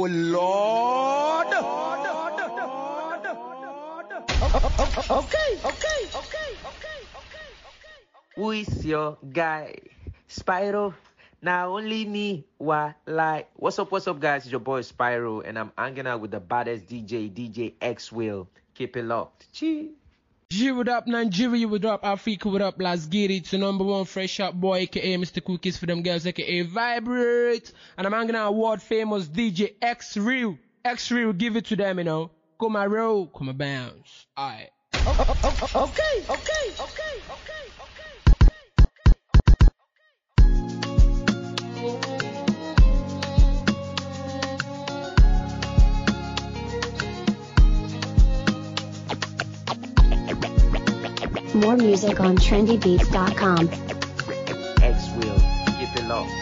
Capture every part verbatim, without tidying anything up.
Lord. Okay, okay, okay, okay, okay. Who is your guy? Spyro? Now only me, why like? What's up, what's up, guys? It's your boy Spyro, and I'm hanging out with the baddest D J, D J X Will. Keep it locked. Cheers. G, what up, Nigeria, what up, Africa, what up, let's get it. To number one fresh up boy, aka Mister Cookies for them girls, aka Vibrate. And I'm hanging out with world famous D J X Real. X Real, give it to them, you know. Come my roll, come my bounce. Alright. Okay, okay, okay, okay, okay. More music on trendy beats dot com. X Will, keep it locked.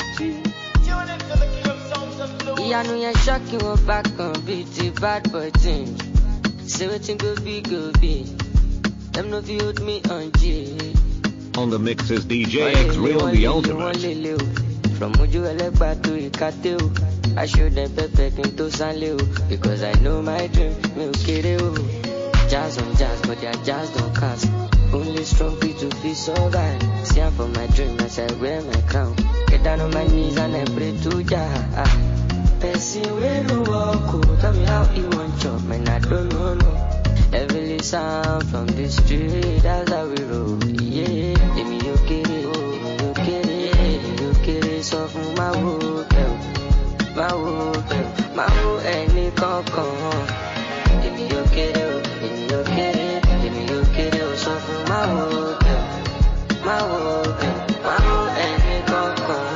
Yeah, I know you're shocking, we're back on beauty, bad boy thing. Say what you go be, go be. Them know if you hold me on G. On the mix is D J X Real, the ultimate. From Uju Elekba to Ikateo, I show them perfect into Sanleo. Because I know my dream, me ukireo. Jazz on jazz, but their jazz don't cast. Only strong people to be so bad. See I'm for my dream as I wear my crown. Get down on my knees and I pray to Jah. Person we no walk, tell me how you want chop, man I don't know no. Heavily sound from the street, that's how we roll. Yeah, give me your kitty, oh, your kitty, your kitty, so from my wood, my wood, my wood, any concon. Give me your kitty, give me your kitty, give me your kitty, so from my wood, my wood, my wood, any concon.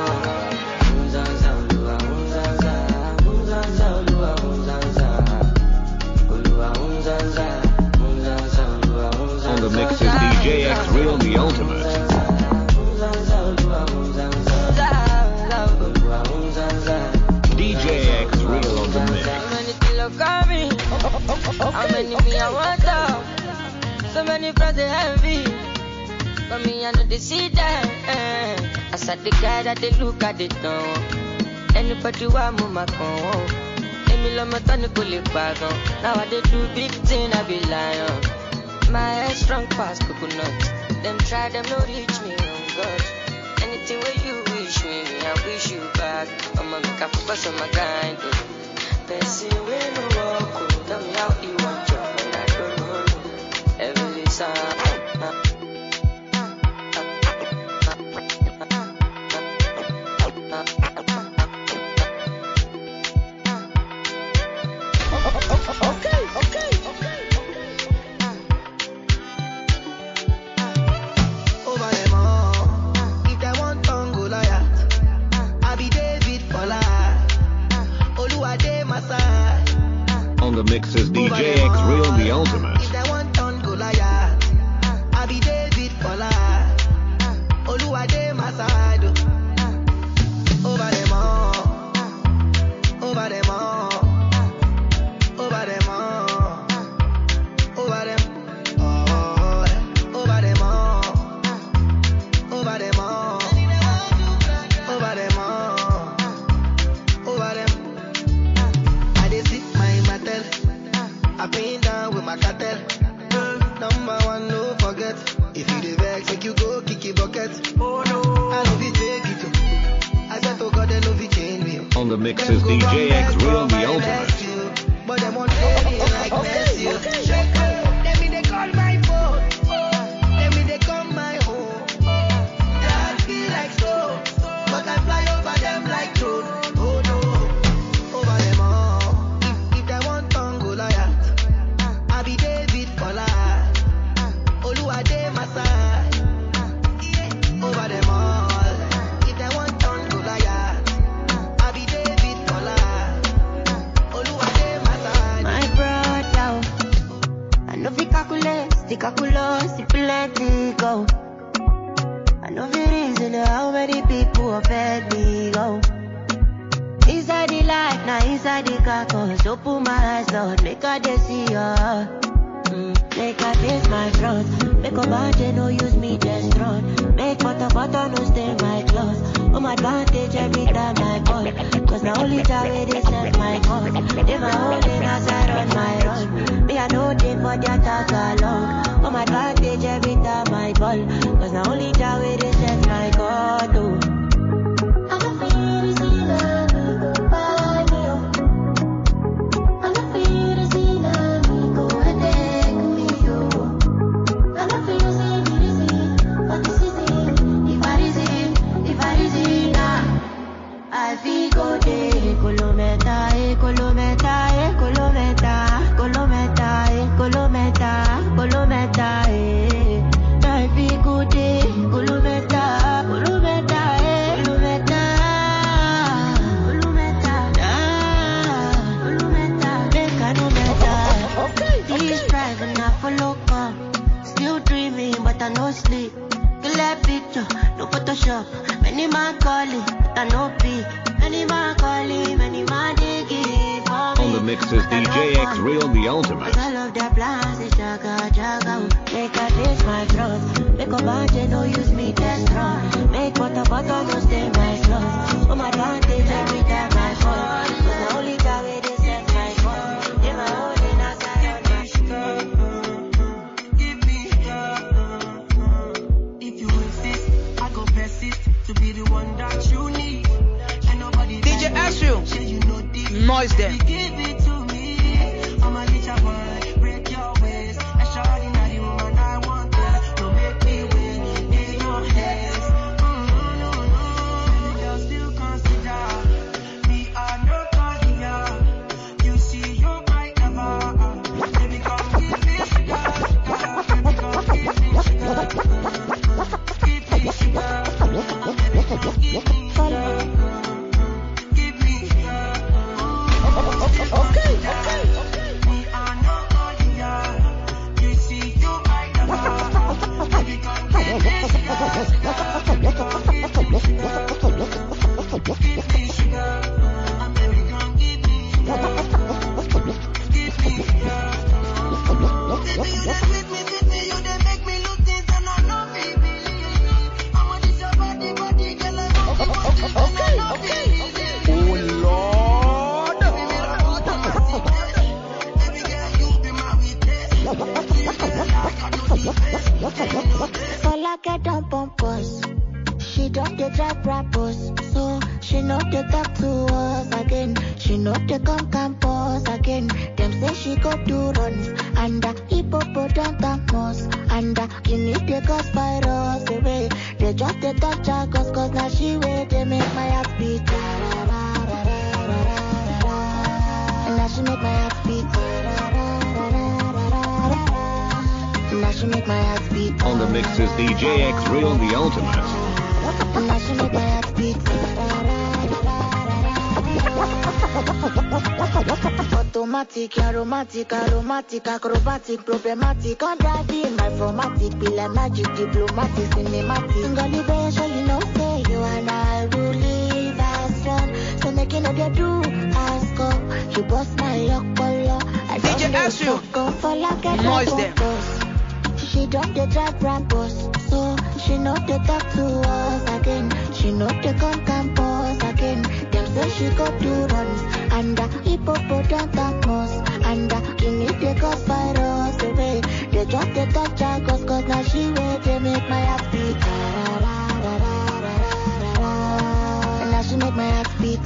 On the mix is D J X Real, the ultimate. D J X Real on the mix. How many me I want out? So many friends they envy. But me I know they see them. I said the guy that they look at it now. Anybody want move my con. Emi lo mo tani ko le pa gan. Now I dey do big thing I be lion. My head strong past coconut. Them try them no reach me on God. Anything where you wish me, me I wish you back. I'ma make a focus on my grind. Person we no walk, tell me how you want your man I don't know. Every sound. Okay, okay, okay, okay. Over them all. If they want tongue Goliath, I be David for life. Oluwade my side. On the mix is D J X Real, the ultimate. If they want tongue Goliath, I be David for life. Oluwade my side. Over them all. Over them all. Over them all, over them, oh, over them all, over them all, over them all, over them. I dey sit my matel, I been down with my cartel. Number one, no forget. If you dey vex, make you go kick your bucket. Oh no, I know we take it too. I said to God, they know we change me. On the mix is D J X Real, the ultimate. But them won't play me like Messi. Let me they call my phone. Let me they come my home. That feel like so, but I fly over them like drone. Oh no, over them all. If, if they want tongue Goliath, I be David for life. Oluwade my side. Over them all. If they want tongue Goliath, I be David for life. Oluwade my side. My brother, I know fi calculate, the calculus, the plenty go. I know fi reason how many people have fed me go. Inside the life, now inside the carcass. Open my eyes, Lord, make I dey see ya. Mm, make I face my front. Make a bad no use me just run. Make butter butter no stay my clothes. On my advantage every time I call. Cause now only time they send my call. mix is D J X Real, the ultimate. I love that blast, it's jaga, jaga. Make a taste my drum. Make a budget, no use me, test strong. Make butter, butter, no stay my slum. Oh, my advantage, every time I fall. Cause the only time it is set my phone. In my own, in a side on my sugar. Give me sugar. If you insist, I go persist to be the one that you need. And nobody D J Astro, noise them. give it to me. I'm a little boy, break your waist. I shot in the woman I want this. Don't make me win in your hands. Mm-hmm, no, no. You still consider me a no cardiac. You see your bright never. Baby, come give me sugar, sugar. Baby, come give me sugar. Give me sugar. Baby, come give me sugar. Give me sugar. Okay, okay, okay. We are no cardiac. You see you right now. Baby, come give me sugar, sugar. Baby, come give me sugar. Give me sugar. And baby, come give me sugar. Give me sugar. Baby, you dey sweet me, sweet me. You dey make me look things and I know me believe. I'm on this your body, body, girl. I want you, want you, and I know me believe. Oh Lord. So like I don't pump us. She don't dey drive rappers, so she know they talk to us again. She know they come campus again. Them say she go do runs and the hippopotamus and the guinea they cause virus away. They just they touch her cause cause now she way they make my heart beat. And now she make my heart beat. And now she make my heart beat. On the mix is D J X Real, the ultimate. And now she make my heart beat. Automatic, aromatic, aromatic, acrobatic, problematic, on driving my formatic, be like magic, diplomatic, cinematic. Ngoli be show you know say you and I will live as one. So making all they do ask go. You bust my yokolo. I D J Astro, go for like a noise them. She don't dey drive rappers, so she know they talk to us again. She know they come campus again. Them say she go do runs and the hippopotamus and the guinea they cause virus away. They just they touch her cause cause now she way they make my heart beat. And now she make my heart beat.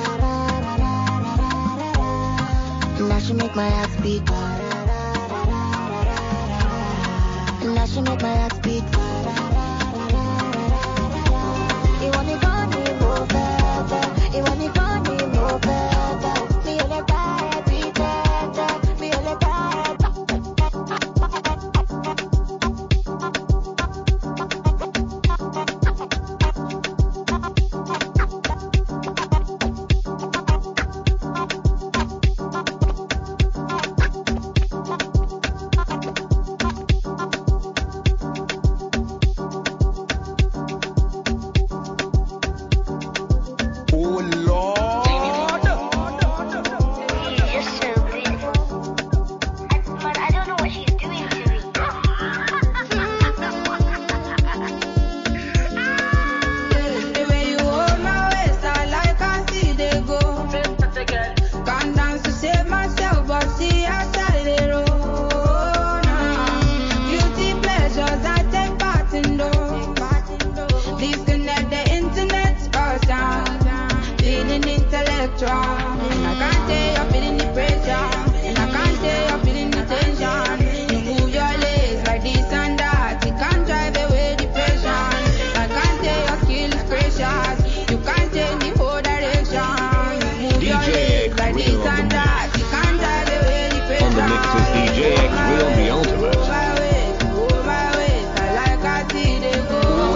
And now she make my heart beat. And now she make my heart beat. You want it on me, move better. You want it on me, move better. Me on the bad, be better. Me on the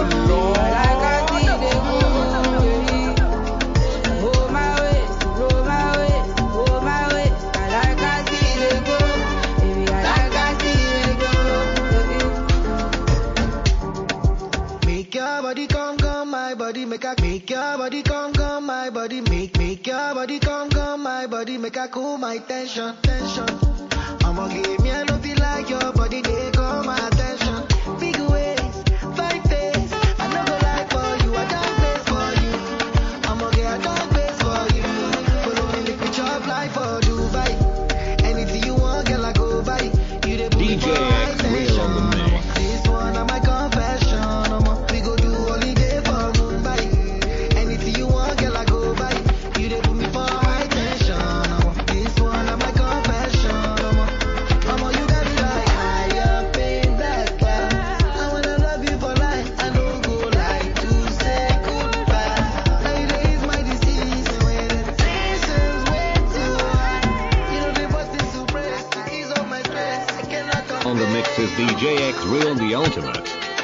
Roll my Make, make your body come, come, my body, make I cool my tension, tension. I'ma give me, I don't feel like your body, they call my attention. Big ways, fine face, I know go like for you, I don't place for you. I'ma get a dark place for you. Follow me, make me chop like for Dubai. Anything you want, girl, I go buy. You the D J X Real on the mix. This one of my confession, I'ma, we go do holiday for Mumbai. Anything you want, girl, I go buy. You they put me for high tension, I'ma. This one of my confession, I'ma. I'ma, you got me like higher pain, black cloud. I wanna love you for life, I don't go like to say goodbye. Nowadays my disease, when the tension's way too high. You know they bust this suppress, to ease all my stress. I cannot come On the mix is D J X Real the Ultimate.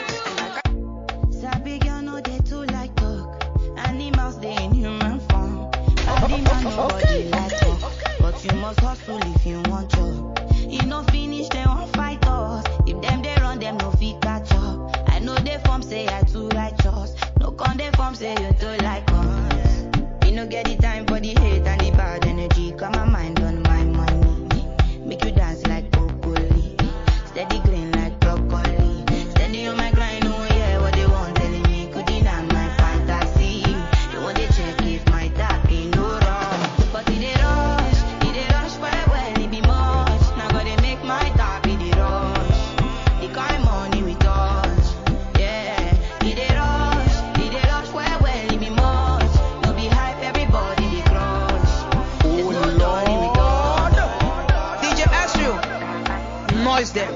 Sabi girl no dey too like talk. Animals dey in human form. Body man nobody like talk. But you must hustle if you want job. You no finish they won't fight us. If them they run them no fit catch up. I know they form say I too righteous. No con they form say you too like us. You no get the time for the hate and the bad energy. Got my mind on my money. Make you dance like broccoli. Steady green like broccoli. Steady on my grind, oh yeah, what they want telling me. Could deny my fantasy. They want to check if my tap ain't no wrong. But it they rush, it they rush well, well, it be much. Now gotta make my tap, it they rush. The kind money we touch, yeah. It they rush, it they rush well, well, it be much. No be hype, everybody they crush. There's no money we touch. D J Astro, noise them.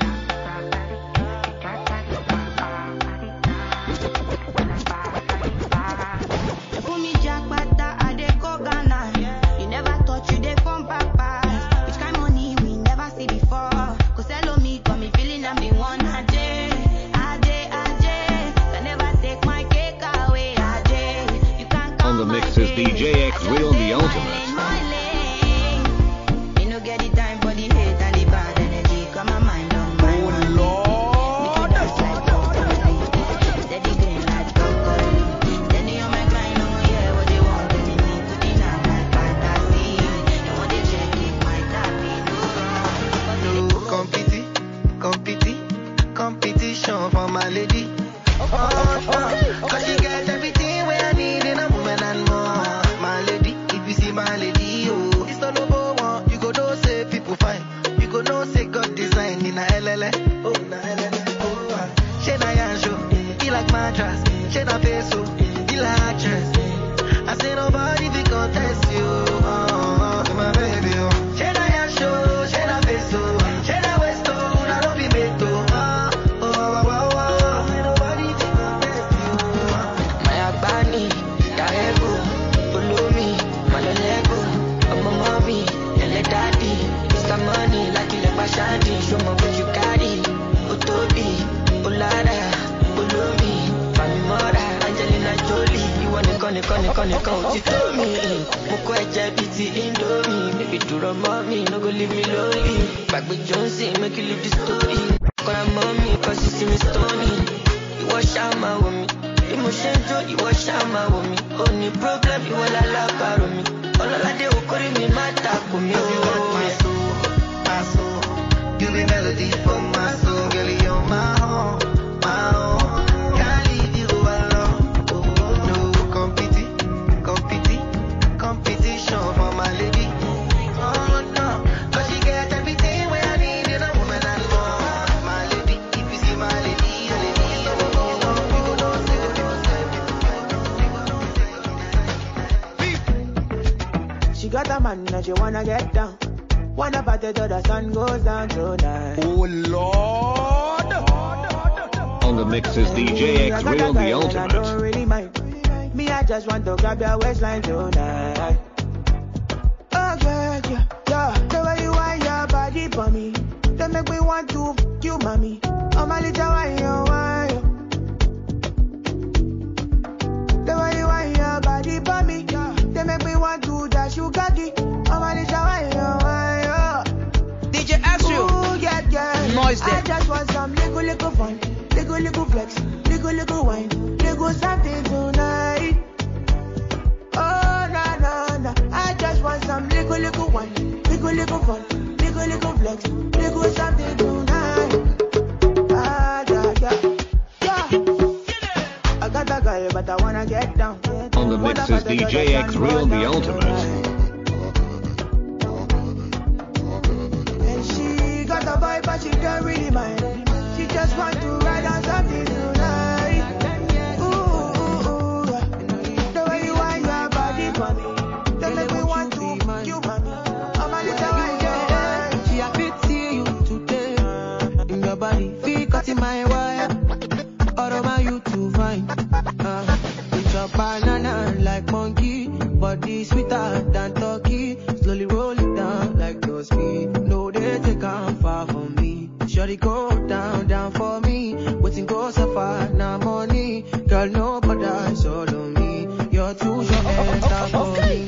They put me jackpata, I dey go Ghana. You never thought you dey come back pass. Which kind money we never see before. Cause hello me, got me feeling I'm the one. Ajay, Ajay, Ajay. Can never take my cake away, Ajay. You can't come On the mix is D J X Real the Ultimate. You no get the time for the hate and the bad energy. Got my mind on my money. Make you dance like broccoli. Steady green like broccoli. Steady on my grind, oh yeah, what they want telling me. Could deny my fantasy. They want to check if my tap ain't no wrong. No competi, competi, competition for my lady. Oh, oh, cause she get everything where I need in a woman and more. My lady, if you see my lady, oh, it's not number one. You go know say people fine. You go know say God design in a L L A. Oh, na L L A. Oh, ah. She na yansho, he like mattress. She na face, oh, he like actress. I say nobody fi contest you. Oh, oh, my baby, oh. She na yansho, she na face, oh, she na waist, oh, na don't be made to. Oh, oh, oh, oh, oh. Say nobody fi contest you. My Abani, Darego, follow me, Malolego, I'm a mommy, Lele daddy, Mister Money, like you like Shandy, show me what you carry, Otobi, Olada, follow me, Fami Mora, Angelina Jolie, you wanna gonna gonna gonna go, you told me, Moko Eja B T Indomie, baby do the mommy, no go leave me lonely, back with Jonesy, make you leave the story, call her mommy, cause you see me stony, you wash out my woman. Emotion joy, you wash out my woman. Only problem, you all allow me. All I do, call me my tap for me. You got my soul, my soul. You be melody for my soul, girl. You're my home, my home. Can't leave you alone. No competi, competi, competition for my lady. Oh no, cause she get everything where I need in a woman and more. My lady, if you see my lady, your lady, oh, oh, oh. You go know say, you go say, you go say. She got a man and she wanna get down. Wanna party till the sun goes down tonight. Oh Lord. On the mix is D J X Real the I don't Ultimate. really mind. Me, I just want to grab your waistline tonight. Oh yeah, yeah, yeah. The way you want your body for me, that make me want to f you, mommy. Oh my little wine, you wine. The way you want your body for me, that make me want to dash you cocky. Oh my little wine, you wine. D J Astro, Ooh, yeah, yeah. noise I them. just want some little, little fun, little, little flex, little, little wine, little something tonight. Oh, na little, little fun, little, little flex, little something tonight. Ah, yeah, yeah, yeah. I got a girl, but I wanna get down. On the mix is D J X Real, the ultimate. And she got a vibe, but she don't really mind. She just want to ride on something tonight. Ooh, ooh, ooh. The way you want your body for me, they make me want to you, mommy. I'm a little white girl. She happy to see you today. In your body, feel cut in my wire. All over you to find. Uh, with your banana like monkey, body sweeter than turkey. Slowly roll it down like those feet. No, they take on far from me. Shorty go down, down for me. Waiting go so far, now money. Girl, no bother, it's all on me. You're too short and tough for me.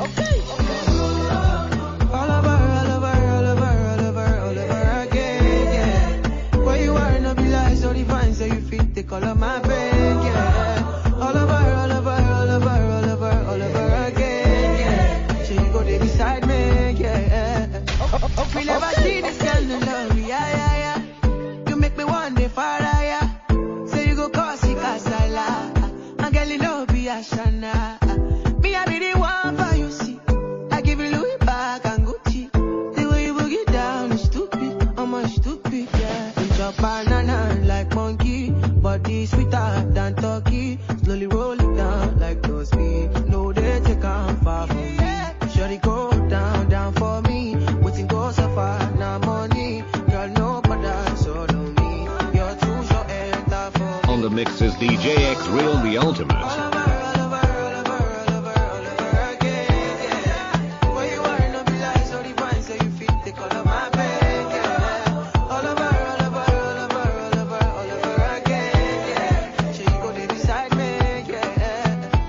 All over, all over, all over, all over, all over again, yeah. Where you are, no be like so divine, so you fit the color my brain, yeah. All over, all over, all over, all over, all over again, yeah. So you go there beside me, yeah. We never see this girl no love, yeah, yeah, yeah. You make me one day far higher. Say you go cause it casala. And girl, you know be a shana. Me, I be the one for you, see. I give you Louis back and Gucci. The way you boogie down is stupid. I'm a stupid, yeah. With your banana like monkey. Body sweeter than turkey. Slowly roll it down like those feet. No, they take on far from me. Shorty go down, down for me. Waiting go so far, now money. Girl, no bother, so on me. You're too short and tough for me. On the mix is D J X Real, the ultimate. All over, all over, all over, all over, all over again, yeah. Where you are, no be like so divine, so you fit the color my bed, yeah. All over, all over, all over, all over, all over again, yeah. So you go there beside me, yeah.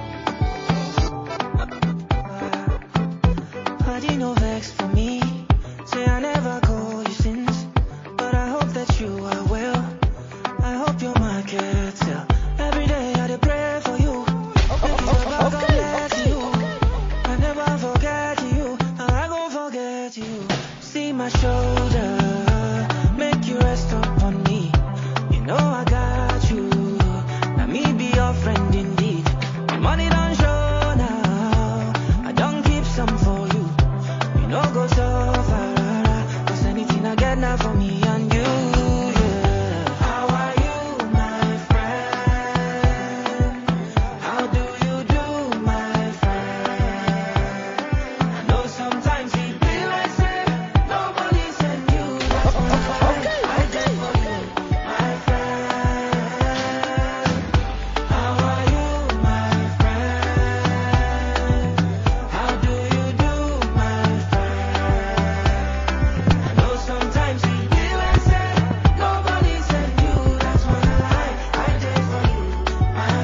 Party no vex for me. Say I never call you since, but I hope that you are well. I hope your market sell. Every day I dey pray for you. Make you never forget you. I never forget you. And I gon' forget you. See my shoulder, make you rest upon me. You know I got you. Now me be your friend indeed. The money don't show now. I don't keep some for you. You know go so far. Cause anything I get now for me and you. Yeah. How are you, my friend? How do you do, my friend? I know sometimes it be like say nobody sent you. That's why I did for you, my friend. How are you, my friend? How do you do, my friend? I know sometimes it be like say nobody sent you. That's why I did for you, my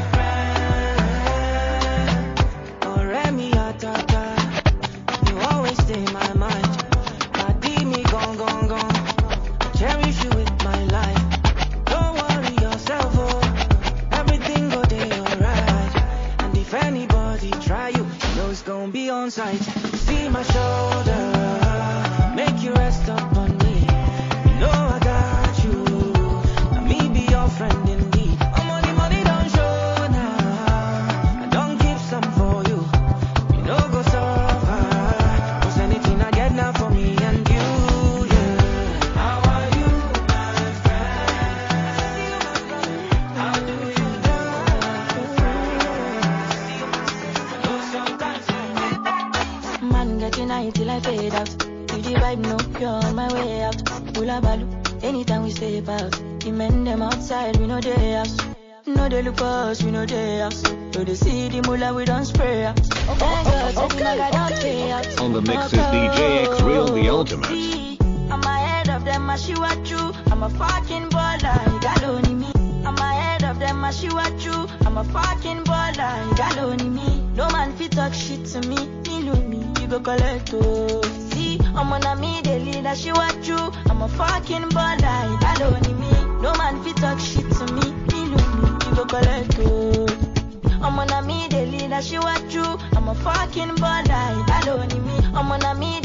friend. Ọ̀rẹ́ mi àtàtà, you always stay my mind. Pàdí mi gan gan gan, cherish you with my life. Don't worry yourself, oh, everything go dey alright. And if anybody try you, you know it's gon' be on sight. See my shoulder, make you rest upon me. You know I got you, and me be your friend indeed. Oh, money, money don't show now. I don't keep some for you. You know go so far. Cause anything I get now for me and you, yeah. How are you, my friend? How do you do, my friend? I know sometimes man getting high till I fade out. You the vibe, no, you're on my way out. Hula balu, anytime we step out. The men them outside, we know they house. No they look us, we know they house. So they see the mullah, we don't spray out. Thank God, taking my guy don't pay out. On the mix is D J X Real, the ultimate. See, I'm ahead of them, I see what you. I'm a fucking baller, you got only me. I'm ahead of them, I see what you. I'm a fucking baller, you got only me. No man fit talk shit to me, me know me, you go collect oh. See, I'm on a me, they lead, I see what you. I'm a fucking baller, you got only me. No man fit talk shit to me, me know me, you go collect oh. I'm on a me, they lead, I see what you. I'm a fucking baller, you got only me. I'm on a me, they lead, I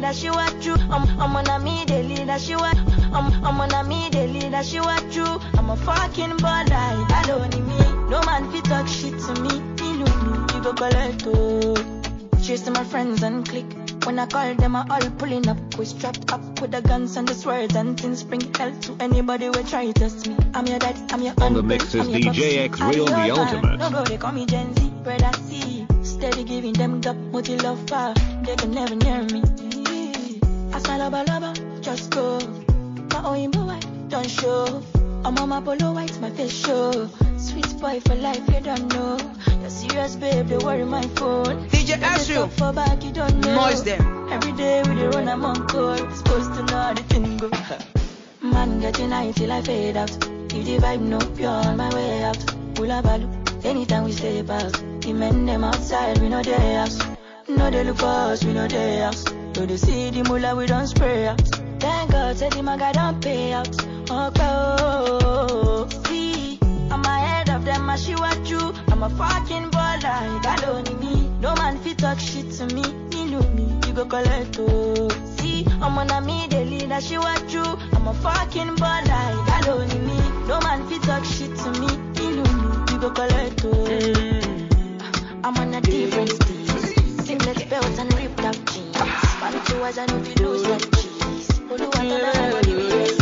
leader, she what you. I'm, I'm on a me, the leader, she what. I'm, I'm on a me, the leader, she what you. I'm a fucking baller, I don't need me. No man fit talk shit to me. Me know me, you go collect oh. Chasing my friends and click. When I call them, I all pulling up. We strapped up with the guns and the swords and things. Bring hell to anybody who try to test me. I'm your daddy, I'm your On the mix is D J X Real, the ultimate. No go, they call me Gen Z, brother C. Steady giving them gap, multi love fire. They can never near me. I smile lava lava, just go. My own boy, don't show. I'm on my polo white, my face show. Sweet boy for life, you don't know. You're serious, babe, they worry my phone. D J Astro, for back, you don't know. noise them. Every day we dey run, I'm on call. Supposed to know how the thing go. Man, getting high till I fade out. If the vibe no pure on my way out. Pull up, balu. Anytime we step out. The men them outside, we know their house. No they look for us, we know their house. So they see the mullah, we don't spray out. Thank God, said the maga don't pay out. Okay, oh, see, I'm ahead of them, I she what you. I'm a fucking baller, God only me. No man fit talk shit to me. Me know me, you go collect oh. See, I'm on a me, the leader, she what you. I'm a fucking baller, God only me. No man fit talk shit to me. Me know me, you go collect oh. Mm. I'm on a different stage. Singlet belt and ripped up jeans. Man two eyes and if you lose that cheese. Olu want another body with this.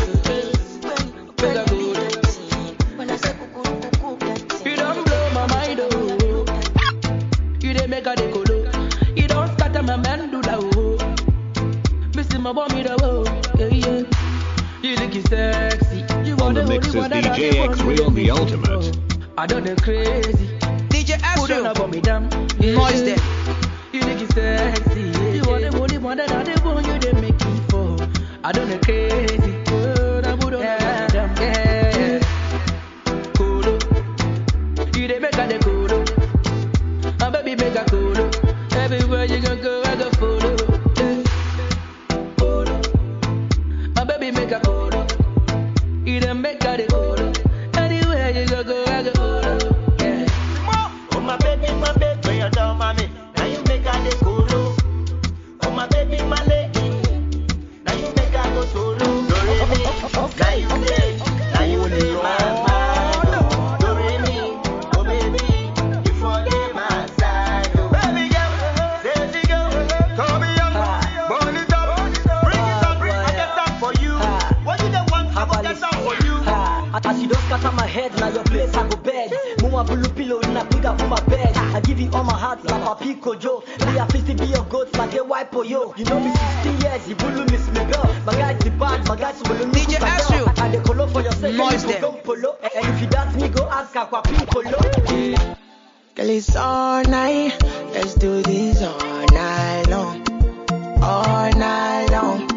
When I say cuckoo, cuckoo, cuckoo, you don't blow my mind, oh. You dey make a decolo. You don't scatter my man, do that, oh. Missing my bomb, the oh. Yeah, yeah. You looking sexy. You On the mix is D J X Real, the ultimate. I don't know crazy. D J Astro, noise them. You looking sexy. You want the only one that I dey want you, they make me fall. I don't know crazy. Oh, that would yeah, yeah. Colo. You dey make a de colo. My baby make a colo. Everywhere you go, go, I go follow. Yeah. Colo. My baby make a colo. You dey make a de colo. Anywhere you go, go, I go follow. Yeah. Oh my baby, my baby, you don't mommy. Now you make a de colo. Oh my baby, my lady. Now you make a go solo. Now you say, now you say my man. Do re mi, oh baby, you forget my side. Baby girl, sexy girl, call me young, burn it up, bring it up, I get that for you. What you don't want, I will get that for you. As you don't scatter my head, now your place I go bed. Move blue pillow, na bigger for my bed. I give you all my heart, like Papi Kojo. Me a fist be your goat, like a wipe for you. You know me sixteen years, you bully miss me girl. My guys the bad, my guys will me. D J Astro, I dey color for yourself, noise you them. go polo. And if you dance me, go ask her Papi Polo. Girl, it's all night. Let's do this all night long. All night long.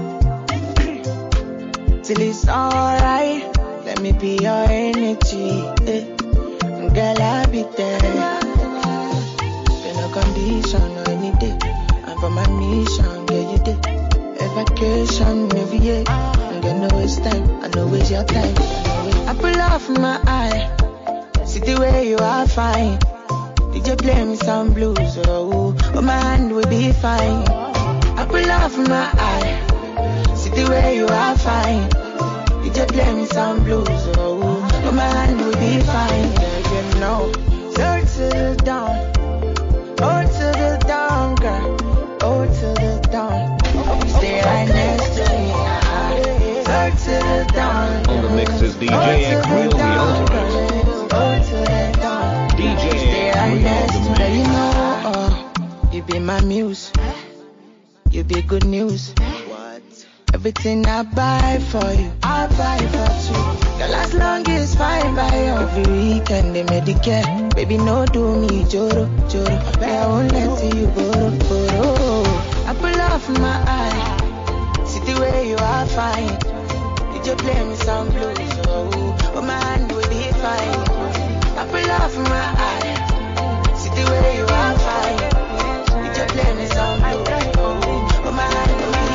Till it's alright. Let me be your energy. Eh. Girl, I'll be there. There's no condition or any day. I'm for my mission, girl, you did. A vacation every year. I'm gonna waste time. I know waste your time. I pull off my eye. See the way you are fine. Did you play me some blues? Oh, oh, my hand will be fine. I pull off my eye. See the way you are fine. Did you play me some blues? Oh, oh, my hand will be fine. Yeah, you know. So to the down. Oh, to the down, girl. Oh, to the down. Stay right next to me. So to the down. On the mix is D J X Real, the ultimate. Oh, to the down. D J Stay X right Real, next to the me. You man. know, oh, you be my muse. You be good news. Everything I buy for you, I buy for two. Girl, as long as fine by you. Every weekend they Medicare. Baby, no do me joro, joro. I won't let you borrow, borrow. I pull off my eye. See the way you are fine. Did you play me some blues? Oh, oh my hand will be fine. I pull off my eye. See the way you are fine. Did you play me some blues? Oh, oh my hand will be fine.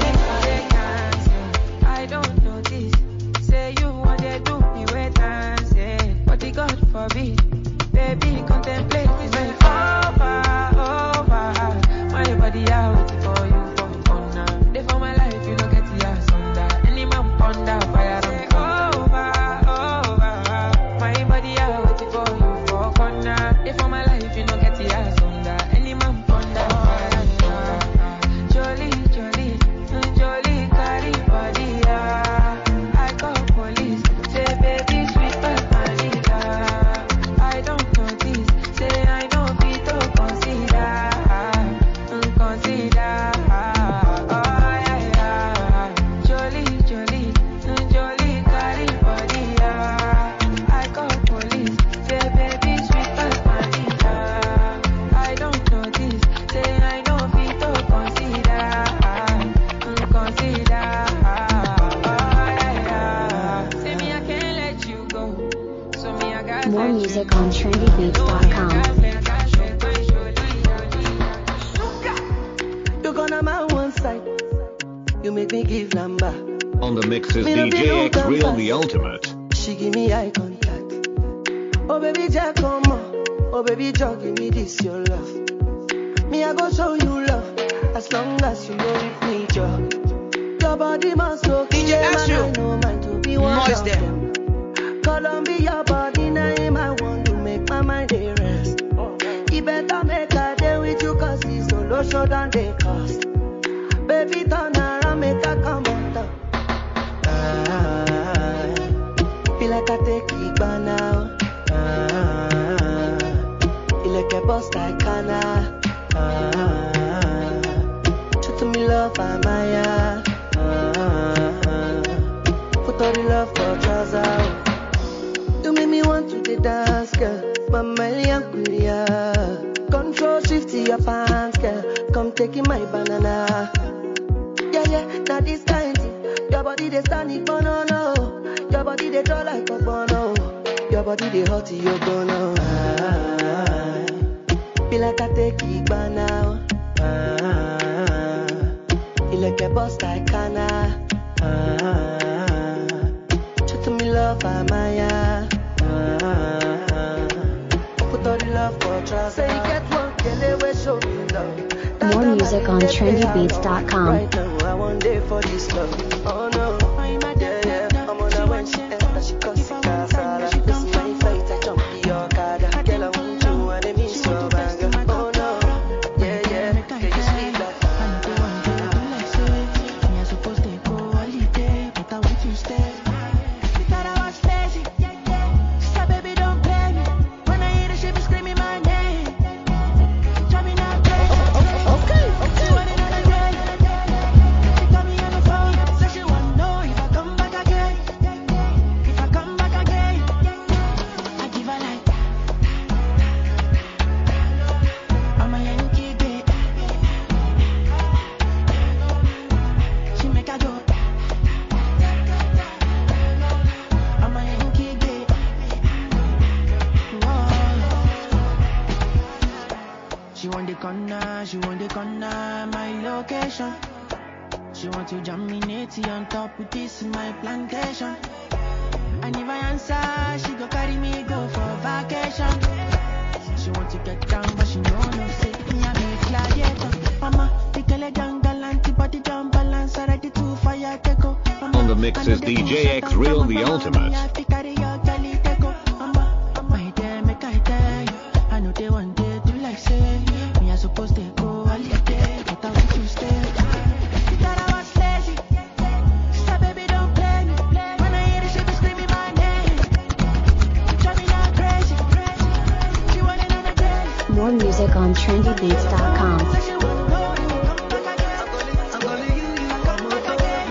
I don't know this. Say you want to do me with dancing, but the God forbid. Baby, contemplate is very over, over. make me give number. On the mix is D J X Real, the ultimate. She give me eye contact. Oh baby, Jack, come on. Oh baby, Jack, give me this your love. Me, I go show you love. As long as you know with me, Joe. Your body must go. D J Astro. No mind to be one Noise of them. them. Columbia body name, I want to make my mind a rest. You better make a day with you, cause it's solo show than they cost. Baby, turn around, make a come on down. Ah, feel like I take it by now. Ah, feel like a boss like Kana. Ah, show to me love, I'm Maya. Ah, put all the love for trousers. You make me want to the dance, girl. But my young control shift to your pants, girl. Come taking my banana. Yeah, yeah, now this kind thing. Your body they stand it, but no, no. Your body they draw like a bono. Your body they hot to your bono. Ah, feel like I take it by now. Ah, feel like a boss like Kana. Ah, show to me love, I'm Maya. Ah, put all the love for trust. Say you get one, get away, show me love. More music on trendy beats dot com. Right now, I want day for this love. Oh no, yeah, yeah. I'm on a when she enter, she cause it casala. This is my fight, I jump the Okada. Girl, I want you, and I mean so bang. Oh no, yeah, yeah. Can you speak like that? Me, I supposed to go holiday, but I want to stay. She thought I was lazy. She said, baby, don't play me. When I hear the shit, be screaming my name. Try me not crazy. Okay, okay. She want another day. She got me on the phone. Said she want to know if I come back again. If I come back again, I give her like I'm a Yankee bitch. She make a joke. I'm a Yankee bitch. Whoa. She want the corner, she want the corner, my location. She want to jam me natty on top with this in my plantation. And if I answer, she go carry me go for vacation. She want to get down, but she know no say me a make gladiator. Mama, the girl a jungle antibody jump balance, ready to fire take go. On the mix is D J X Real, the ultimate. My day make I tell you, I know they want to do like say me I supposed to go holiday, but I want to stay. She thought I was lazy. She said, baby, don't play me. When I hear the shit, be screaming my name. Drive me not crazy. She want another day. More music on trendy beats dot com. Said she want to know if I come back again. I'm gonna you, you, I come back again.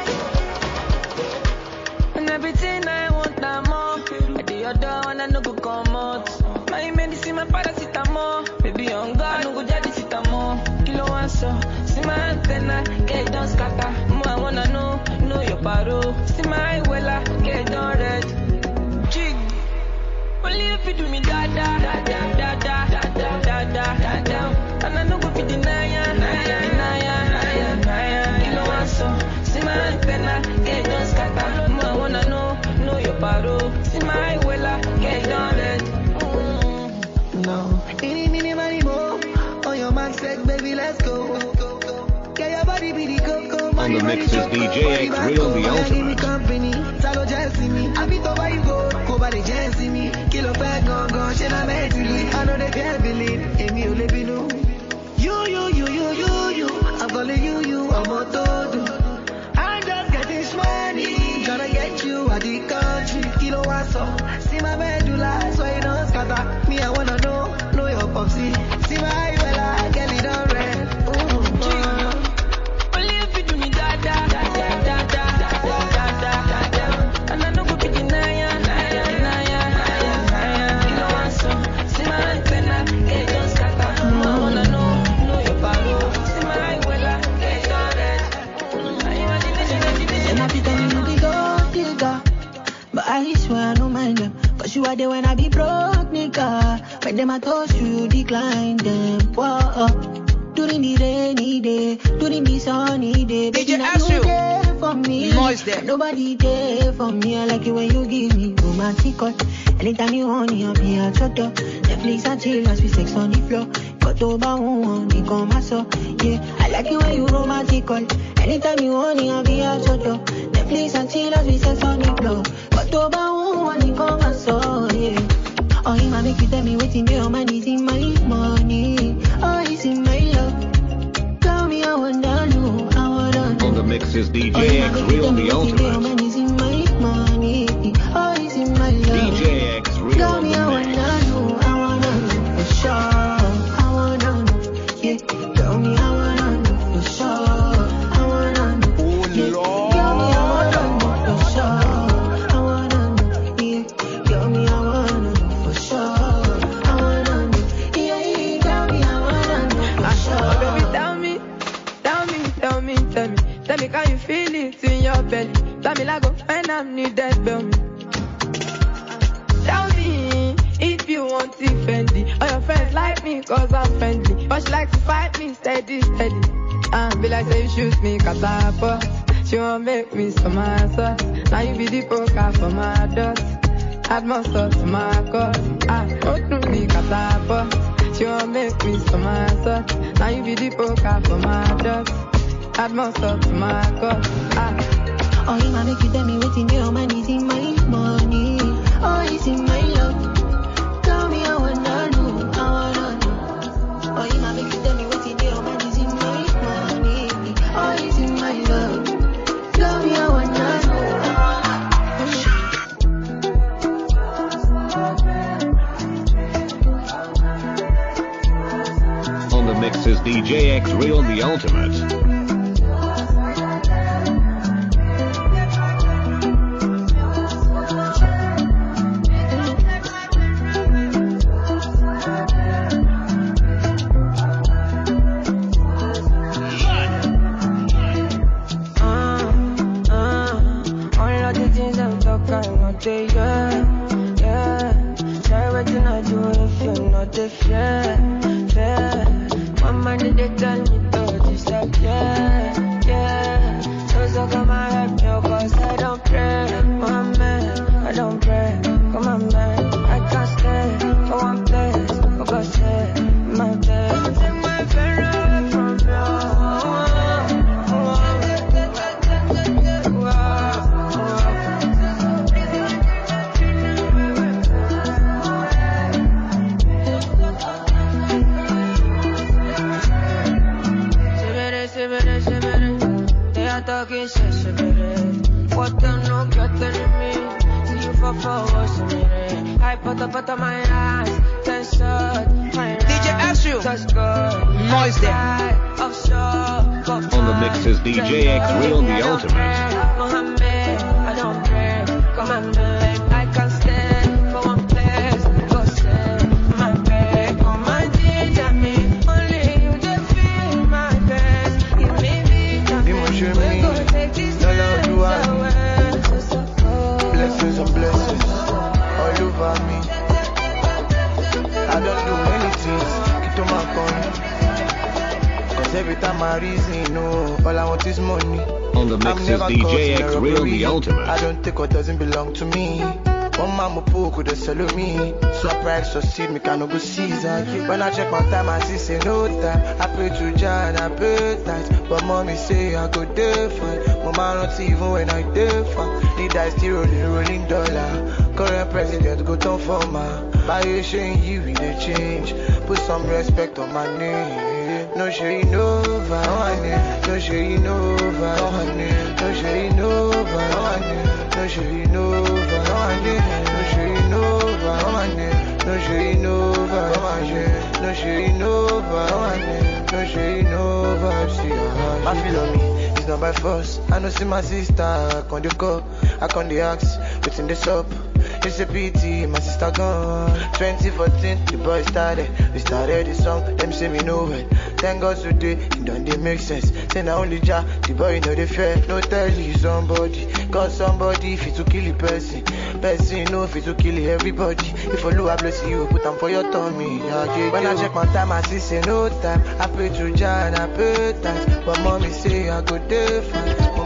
And everything I want now more. At the other one I no go come out. My medicine, my paracetamol. Baby on God, I no go jadi citamol. Kilo one so, see my antenna, get it done scatter. More I wanna know, know your paro. See my wella, get it done red. Jig, only if you do me da da da da da da da da da da da. And I no go fit deny ya, deny ya, deny ya, deny ya, deny ya. Kilo one so, see my antenna, get it done scatter. More I wanna know, know your paro. See my wella, get it done red. no. Any, mini, money, more. On your man said, baby, let's go. Get your body be the coco. On the mix is D J X Real, the Give me ultimate. company. Salo just see me. I beat over you go. Go by the just see me. Kilo fat gone gone. She not meant to leave. I know they can't believe. Amy will let me know. You, you, you, you, you, you. I'm calling you, you. I'm a todo. I'm just getting money. Tryna get you out the country. Kilo waso. See my medulla. So you don't scatter. Me, I wanna know. Know your popsy. See my wella. Get it on red. Ooh, uh. Only if you do me da da da da da da da da da da. And I no go fit deny ya, deny ya, deny ya, deny ya, deny ya. You know what so? See my antenna, get it done scatter. I wanna know, know your paro. See my wella, get it done red. Imagination, imagination. And I be telling you be gold digger, but I swear I don't mind them. Cause you are there when I be broke, nigga. When them I toss you, decline them. Whoa, during the rainy day, during the sunny day. D J baby, now Astro. you Noise there. Nobody there for me. I like it when you give me romantic cut. Anytime you want it, I'll be at your door. Netflix and chill as we sex on the floor. Got over one, they come my so. Yeah, I like it when you romantic cut. Anytime you want it, I'll be at your door. Netflix and chill as we sex on the floor. Got over one, they come my so. Yeah. Oh, he might make you tell me waiting there. My knees in my money. Oh, it's in my love. Tell me I wanna know. I wanna know. On the mix is D J X Real, the ultimate. My knees in my money. Oh, it's in my love. D J X Real Tell on me I the mix. wanna know. I wanna know for sure. I wanna know. Yeah. Tell me I wanna know for sure. I wanna know. Oh, yeah. Tell me I wanna know for sure. I wanna know. Yeah. Tell me I wanna know. Tell me, tell me, tell me, can you feel it in your belly? Tell me, like, when I'm needed, tell me. Tell me, if you want to Fendi, or your friends like me, cause I'm friendly. But she like to fight me, steady, steady. And be like, say you shoot me, cause I bought. She won't make me some answer. Now you be the poker for my dust. Add more sauce to my cup. Ah, don't do me, cause I bought. She won't make me some answer. Now you be the poker for my dust. Add more stuff to my cup. Ah. Oh, he might make you tell me waiting there. My knees in my money. Oh, it's in my love. Tell me I wanna know. I wanna know. Oh, he might make you tell me waiting there. My knees in my money. Oh, it's in my love. Tell me I wanna know. On the mix is D J X Real, the ultimate. Yeah, yeah. Try what you not do if you're not the fair, fair. My money they tell me to just like yeah, yeah. So so come and help me cause I don't pray, my man. I don't pray, come on man. I can't stay for one place, for God's sake, my bed. Take my friend away from you. Talking shit, what them no get telling me? See you for forwards to me. I put up out of my eyes, ten shot, my D J X Real, Noise there. On the mix is D J X Real, the ultimate. Mohammed, I don't pray, come on, man. I can't stand for one place, go say my bed, come on, ginger me. Only you just feel my best, give me vitamin. We're gonna take this time away. Blessings and blessings all over me. I don't do many things, keep to my corner. Cause every time I reason, no, all I want is money. On the mix is D J X Real, the ultimate. I don't take what doesn't belong to me. One man mo poke with the sell me. So I pride succeed, me can no go Caesar. When I check my time, I see say no time. I pray to John, I pray tight. But mommy say I go there fine. Mama not even when I there fine. Need I still rolling, rolling dollar. Current president go turn for my. By you showing you in the change. Put some respect on my name. No shade over, honey. No shade over, honey. No shade over, honey. No shade over, honey. No shade over, honey. No shade over, honey. No shade over, honey. No shade over, see your honey. My feel on me, it's not by force. I know see my sister, I can't the call. I can't the axe, within the shop. It's a pity, my sister gone. twenty fourteen, the boy started. We started the song, them say me know it. Thank God today, it don't they make sense. Say na only Jah, the boy know the fair. No tell you somebody, cause somebody fit to kill a person. Person no fit to kill everybody. If Allah bless you, put them for your tummy. Yeah, yeah, when I check my time, I see say no time. I pray to Jah and I pray times. But mommy say I go there fine.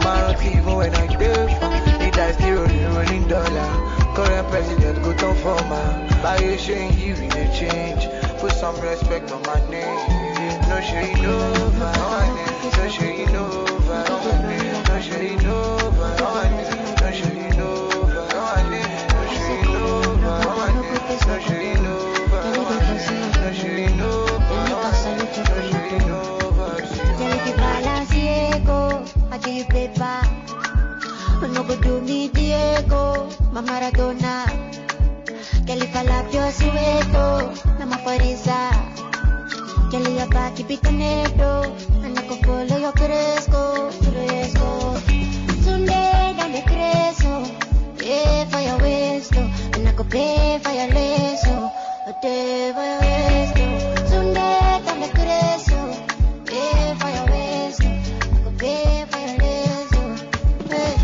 my roti even when I do. Need that zero, the rolling dollar. Current president go down for my. By you showing you in a change. Put some respect on my name. No shade over on my name. No shade over on my name. No shade over on my name. No shade over on my name. No shade over on my name. No shade over on my name. No shade over on my name. No shade over. Tell the balance Diego, I do you paper. No go do me Diego, my Maradona. Girl, if I love your sueto, I'm a Parisa. Girl, your back, keep it tornado. And I go follow your cresco, cresco. Sunday, down the cresco. Pay for your waist, and I go pay for your lace, oh. Pay for your waist, Sunday, down the cresco. Pay for your waist, I go pay for your lace, oh. Hey.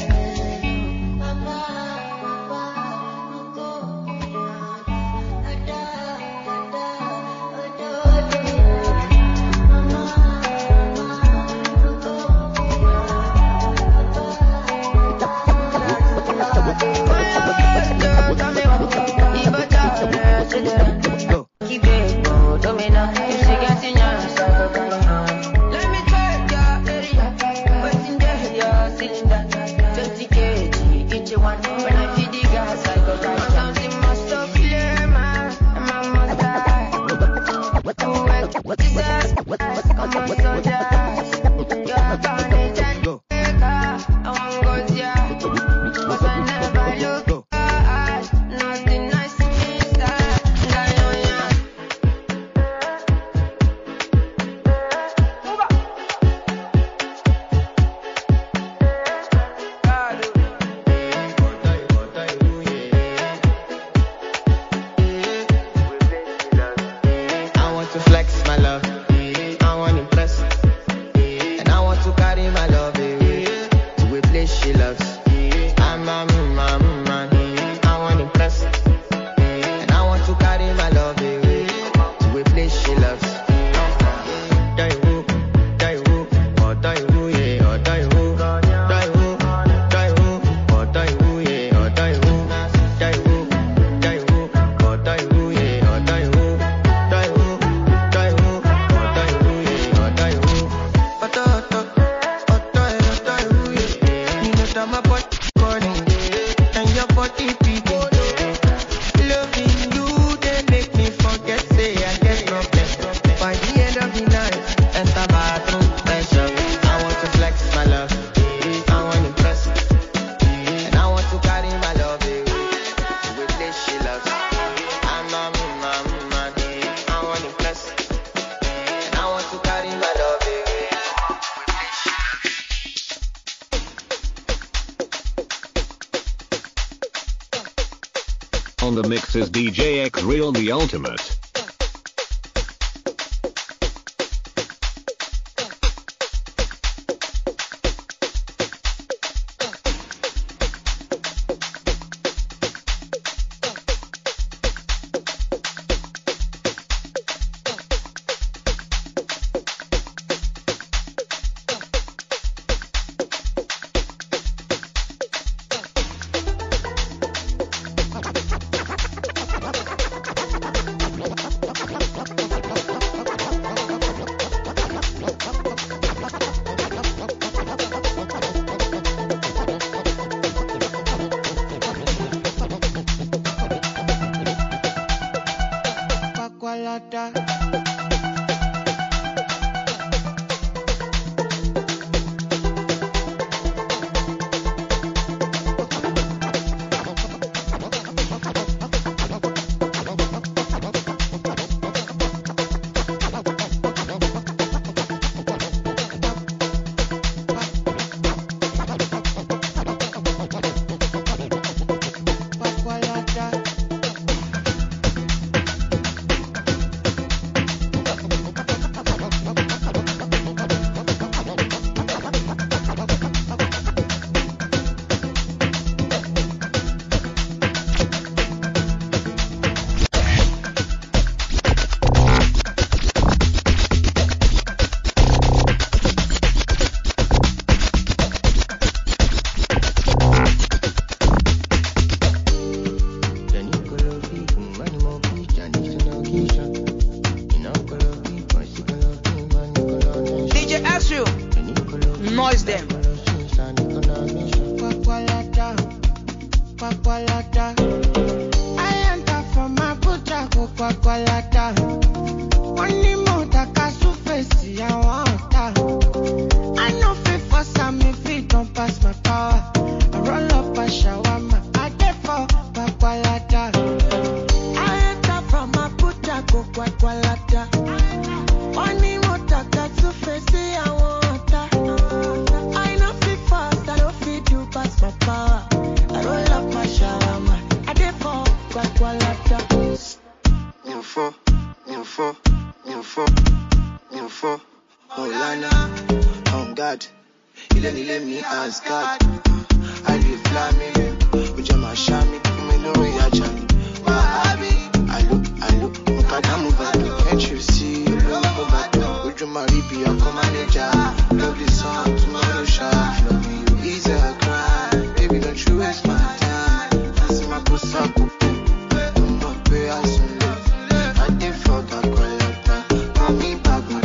On the mix is D J X Real the Ultimate. Noise them. I enter from my puta Coca-Cola. Only more takasu face I want. I know fit for some if it don't pass my power. I roll up a shawarma. I get for Coca-Cola. I enter from my puta Coca-Cola. Only more takasu face I want. I know fit fast. I don't fit do pass my power. I roll up my shawarma. I get for Coca-Cola. Info, info, info, info. Olana, on God. He let me let me ask God. I live flaming. Ujama shami, me know we are jamming. Wahabi, I look, I look, Mukada move back. Can't you see? You look move back. Ujama ripi, your co-manager. Love this song, tomorrow shot. Love you, easy a cry. Baby, don't you waste my time. That's my pussy. I'm not pay as soon. I did forget Coca-Cola. Mommy, back,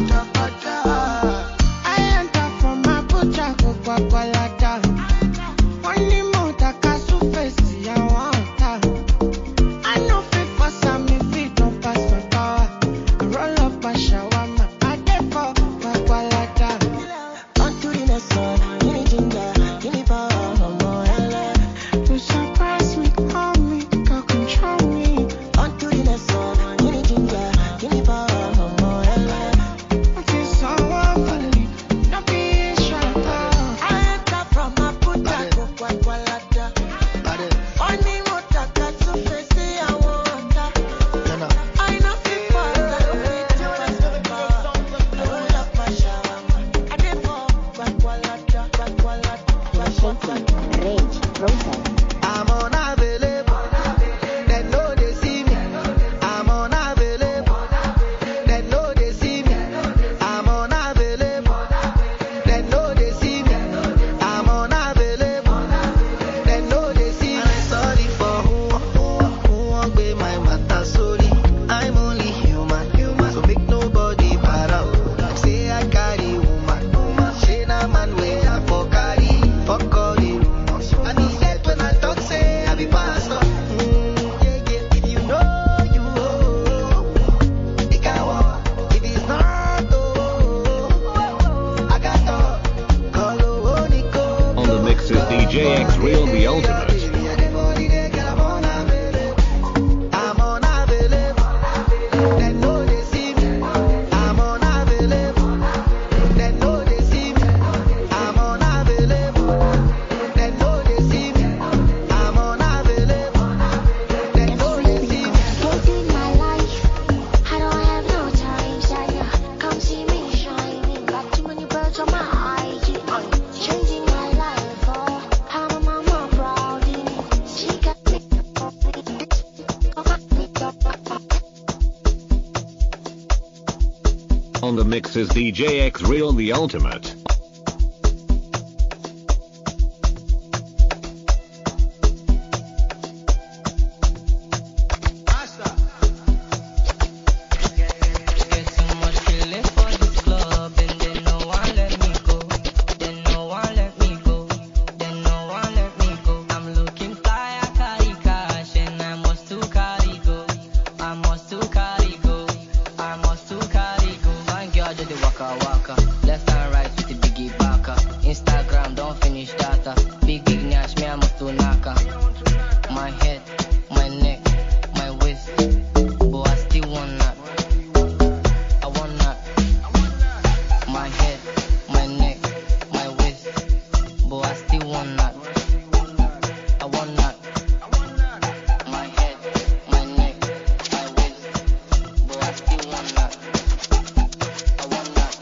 I enter from my puta Coca-Cola. Only more takasu face I want. I know fit for some if it don't pass my power. I roll up a shawarma. I get for Coca-Cola. On to the next one. Give me ginger, give me power, no more hella. You surprise me, call me, girl, control me. On to the next one. Give me ginger, give me power, no more hella. I feel someone for me, not be shut up. I enter from my puta Coca-Cola. Only more takasu face I want. I know fit fast. I don't fit do pass my power. I roll up my shawarma. I get for Coca-Cola, Coca-Cola, Coca-Cola. I'm unavailable. They know they see me. I'm unavailable. They know they see me. I'm unavailable. They know they see me. I'm unavailable. They know they see me. I'm sorry for who, who, who won't be my matter. Sorry, I'm only human. Human. So make nobody para. Say I carry woman. She na man way I for carry. Fuck all the rumors. I be set when I talk say I be pastor. Mm, yeah, yeah. If you know, you know. It can work. If it's not, oh, I got to call Onico. On the mix is D J X Real, the ultimate. I'm unavailable. They know they see me. I'm unavailable. They know they see me. I'm unavailable. They know they see me. I'm unavailable. They know they see me. Hating my life, I don't have no time. Shine, come see me shining. Got too many birds on my eye. Changing my life, oh, I'm a mama proud in it. She got me. On the mix is D J X Real, the ultimate. Get so much feeling for this club, and then no one let me go. Then no one let me go. Then no one let me go. I'm looking fly, I carry cash, and I must to carry go. I must to carry go. I must to carry go. My girl just the waka waka, left and right with the biggie baka. Instagram don't finish data. Big big nash, me I must to naka. My head, my neck, my waist, but I still want that. I want that. My head, my neck, my waist, but I still want that. I want that. My head, my neck, my waist, but I still want that. I want that.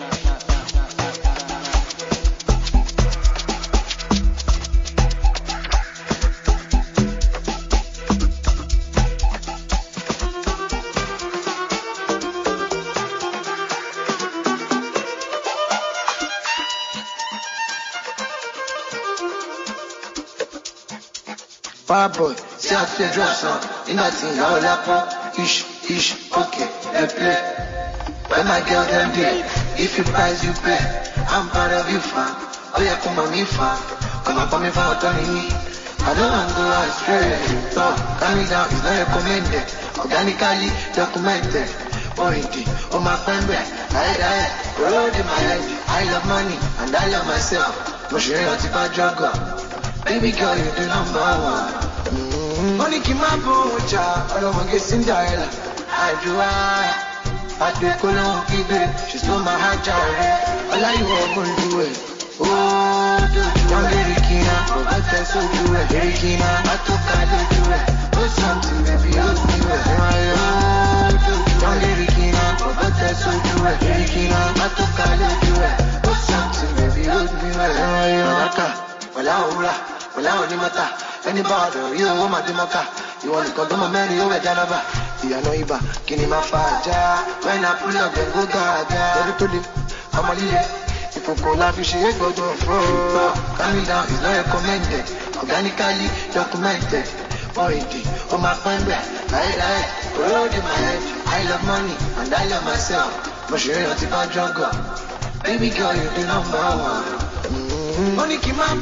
Fire boy, see how to drop some. You nothing, y'all lap up. Ish, ish, okay, they play. When my girl them day, if you price you pay, I'm proud of you, fam. Oh yeah, come on me far. Come on, come me for autonomy. I don't want to go astray. So, calm me down, it's not recommended. Organically documented. Pointy, oh my friend, I had I rolled in my head. I love money and I love myself. But she ain't a drug. Baby girl, you the number one. Mm-hmm. Money keep my bocha. I don't want to get Cinderella. I do I. I do Colon keep it. She stole my heart, child. All I want to do it. Oh, do you want to get Kina? But I so do it. Get Kina. I took I do it. Oh, something, baby, you do it. Oh, do you want to get Kina? But I so do it. Get Kina. I took I do it. Oh, something, baby, you do it. Oh, Wala ula, wala uni mata. Anybody, you want my demoka. You want to come to my man, you wear Janaba. You know Iba, Kini Mafaja. When I pull up, then go gaga. Every to live, I'm a leader. If you call up, you should go to a floor. Coming down is not recommended. Organically documented. Pointy, oh my friend, I like, rolled in my head. I love money and I love myself. But she ain't a drug. Baby girl, you're the number one. On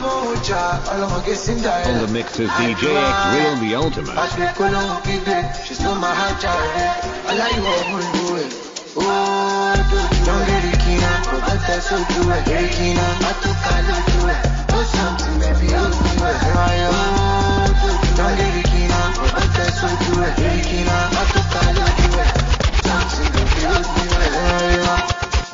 the mix is D J X Real the Ultimate. She stole my heart, child. I like you all do it. Oh, don't get it, Kina. But I so do it. Get it, Kina. I took I do it. Oh, something, baby, you do it. Oh, don't get it, Kina. But I so do it. Get it, Kina. I took I do it. Something, baby, you do it.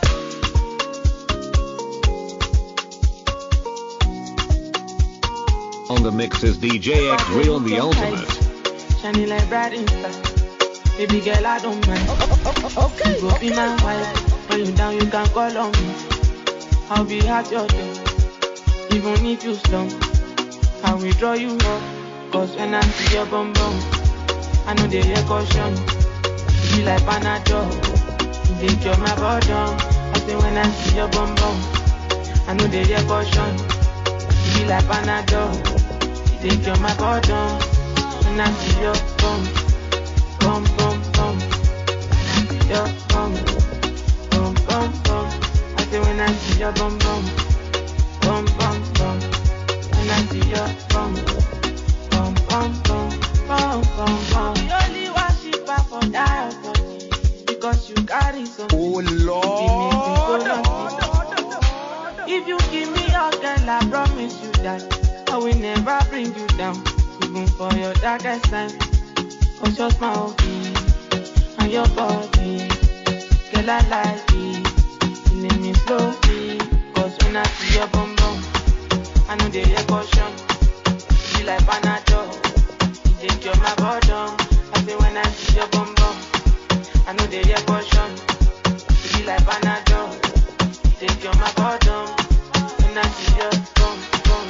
On the mix is D J X Real the Ultimate. Shining like bright in star. Baby girl, I don't mind. Okay. You go be my wife. When you down, you can call on me. I'll be at your door. Even if you slump, I will draw you up. Cause when I see your bum bum, I know they hear caution. You be like Panadol. You take your my bottom. I say when I see your bum bum, I know they hear caution. You be like Panadol. Take your my bottom, when I see your bum, bum bum bum. When I see your bum, bum bum bum. I say when I see your bum bum, bum bum bum. When I see your bum, bum bum bum, bum bum bum. You only worship her for that body because you carry something. Oh Lord, if you give me your girl, I promise you that I will never bring you down, even for your darkest time. Cause your smile and your body, girl, I like it. You name me slowly, cause when I see your bum bum, I know they hear caution. You be like Panadol, you take your my bottom. I say when I see your bum bum, I know they hear caution. You be like Panadol, you take your my bottom. When I see your bum bum.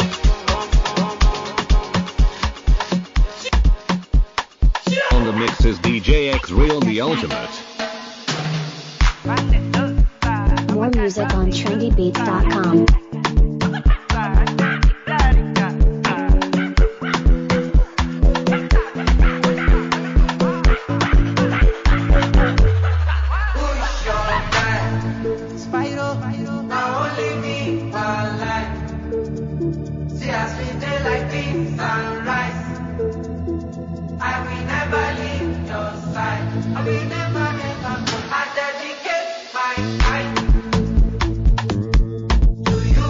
On the mix is D J X Real the Ultimate. More music on trendy beats dot com. Do you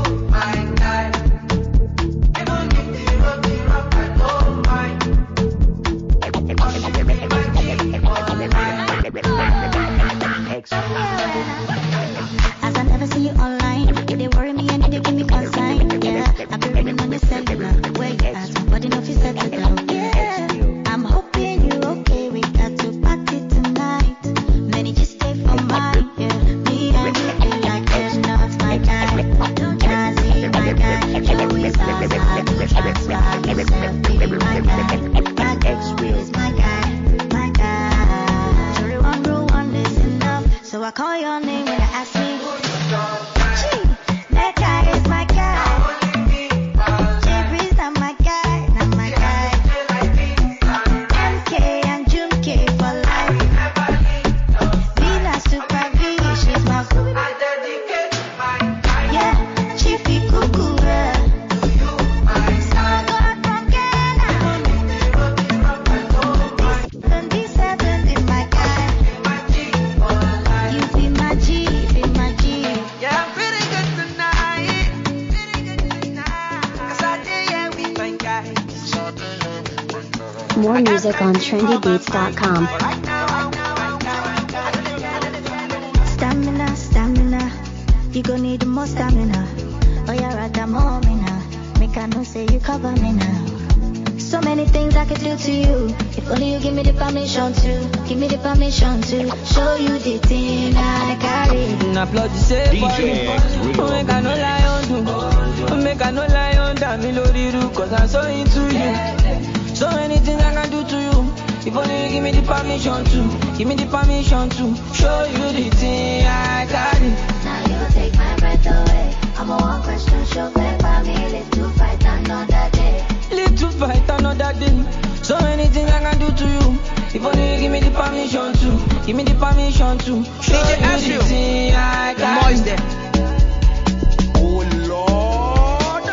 More music on trendy beats dot com. Stamina, stamina. You gon' need more stamina. Oh, yeah, right, that momina. Make I know say you cover me now. So many things I could do to you. If only you give me the permission to. Give me the permission to show you the thing I carry. Now plug the same body. Make I no lie on you. Make I no lie on that. Me lo di do. Cause I'm so into you. So many things I can do to you. If only you give me the permission to. Give me the permission to show you the thing I carry. Now you take my breath away. I'm a one question show back by me. Live to fight another day. Live to fight another day. So many things I can do to you. If only you give me the permission to. Give me the permission to show you the thing I carry. Oh Lord.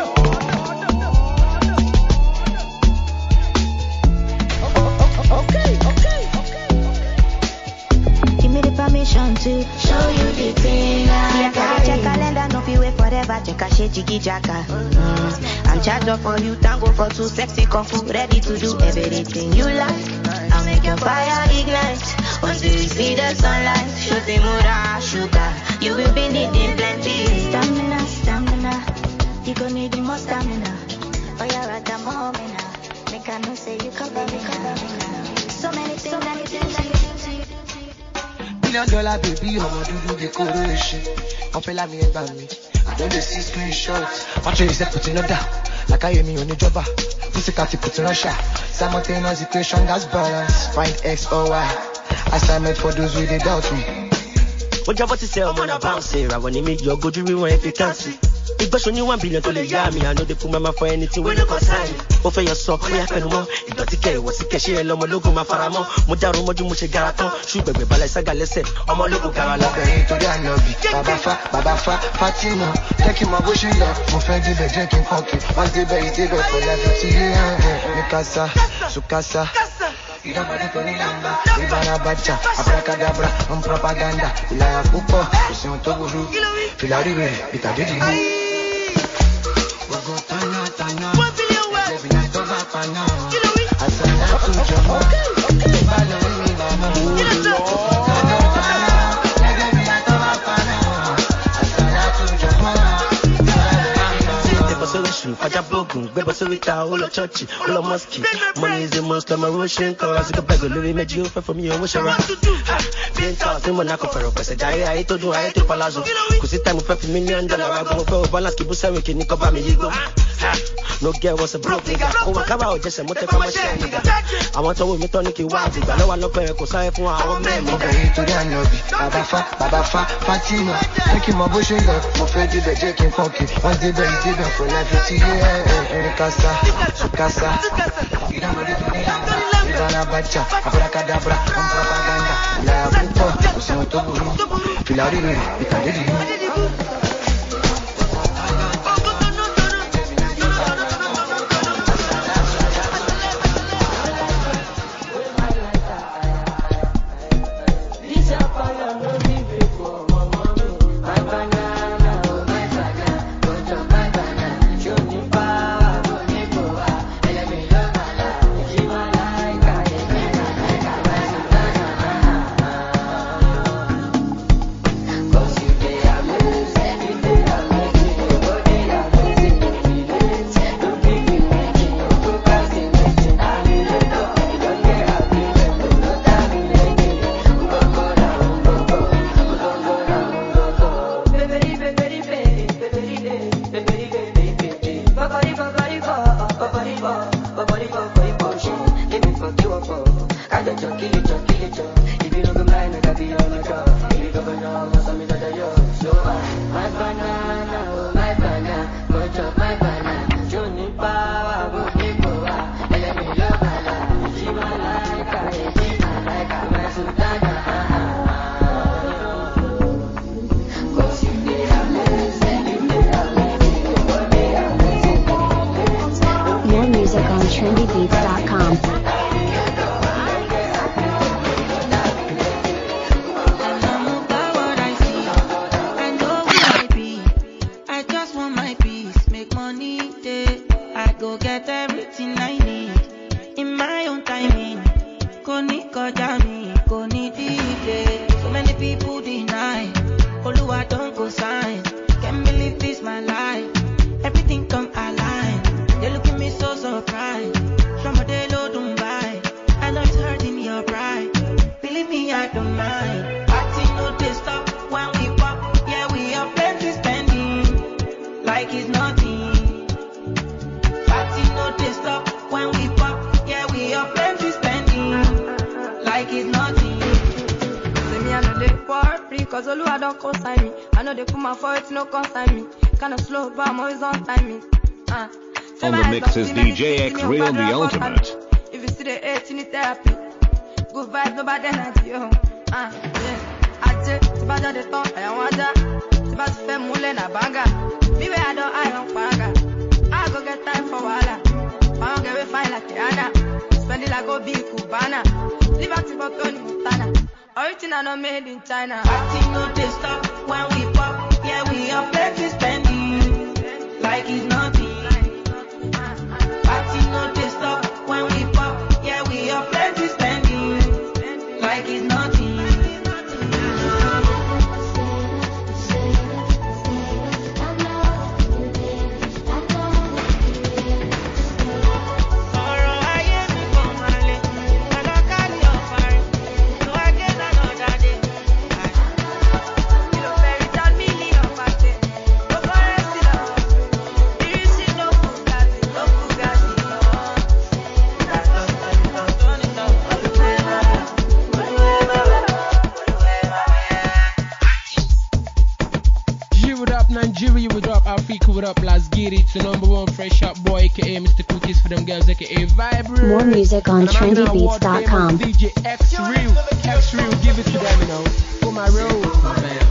Okay, okay, okay. Give me the permission to show you the thing I carry. Check calendar, no fi wait forever. Check a shit, jiggy jacka. Mm. I'm charged up for you, tango for two, sexy kung fu, ready to do everything you like. I'll make your fire ignite until you see the sunlight. Shoot the mura, sugar. You will be needing plenty stamina, stamina. You gon' need more stamina. Oh, you're at the moment now. Make I know say you cover me, cover me now. So many things I can do to you. Million dollar baby, ọmọ dúdú decoration. Wọ́n fẹ́ lámì ẹgbàá mi. I don't dey see screenshots. Watch you say put in order. Like I hear me on the jobber. Pussycat put in Russia. Simultaneous equation gas balance. Find X or Y. Assignment for those who they doubt me. What you about to say? I'm on a bounce here. I want to make your go to rewind if you can't see. If but only one billion to the yummy, I know they put my mouth for anything when you concern me. Offer your sock, we have no more. It got to get what's the cash here, Lomo logo, my faramo. Mudaro Moju Muche Garaton, Sugar, Balasaga, let's say, I'm a logo Carala. To the Anobi, Baba Fa, Baba Fa, Fatima. Taking my bush in love, Mufendi, the drinking coffee. Once the bay, they go for life to you. Mikasa, Sukasa. You don't want to go number. Ibana Bacha, Abracadabra, on propaganda. Ilaya Pupo, Sion Toguru, Filari, Itadidi. Tana, Tana, one billion words. Every night of Apana. I said that to Jamo. Follow me, Mama. Get us up. Tana, Tana. Every night of Apana. I said that to Jamo. Ajabogun, Bebosovita, Olo Church, Olo Mosque. Money is the most of my Russian cause. I could beg a living made you for me. I wish I ran to do. Being taught in Monaco for a person. I told you I had to Palazzo. Cause it's time for a million dollar. I go for a balance, keep us having Nico Bami. No girl was a broke nigga. Oh, I come out just a motor from a share nigga. I want to win me Tonic Wild, but no one no pay because I have one hour man. Okay, to the Anobi, Baba Fa, Baba Fa, Fatima. Taking my bush in love, Mufendi, the drinking coffee. Once the bay, they go for life to you. Mikasa, Sukasa. You don't want to do it. Ibana Bacha, Abracadabra, on propaganda. La Pupo, Sion Toguru, Filari, Itadidi. like it's nothing. Party no they stop when we pop. Yeah, we are plenty spending like it's nothing. Say me I know they worry, cause Oluwa don't consign me. I know they put my foot, no consign me. Kinda slow, but I'm always on timing. Uh. On the mix is D J X Real, the ultimate. If you see the eight, you need therapy. Good vibes, no bad energy, yo. Ah, yeah. I take, it's about the talk, I want that. It's about to fair mule na banga. Me where I don't, I don't panga. I go get time for wala. I don't get me fine like Rihanna. Spend it like go big Cubana. Live out for Tony Montana. Original not made in China. Party no they stop when we pop. Yeah, we are plenty spending like it's nothing. Party no they stop when we pop. Yeah, we are plenty spending like it's nothing. Nigeria, what up? Africa, what up? Let's get it. It's the number one fresh up boy, aka Mister Cookies for them girls, aka Vibrate. More music on trendy beats dot com. D J X Real, X Real, give it to them, you know. For my road, my man.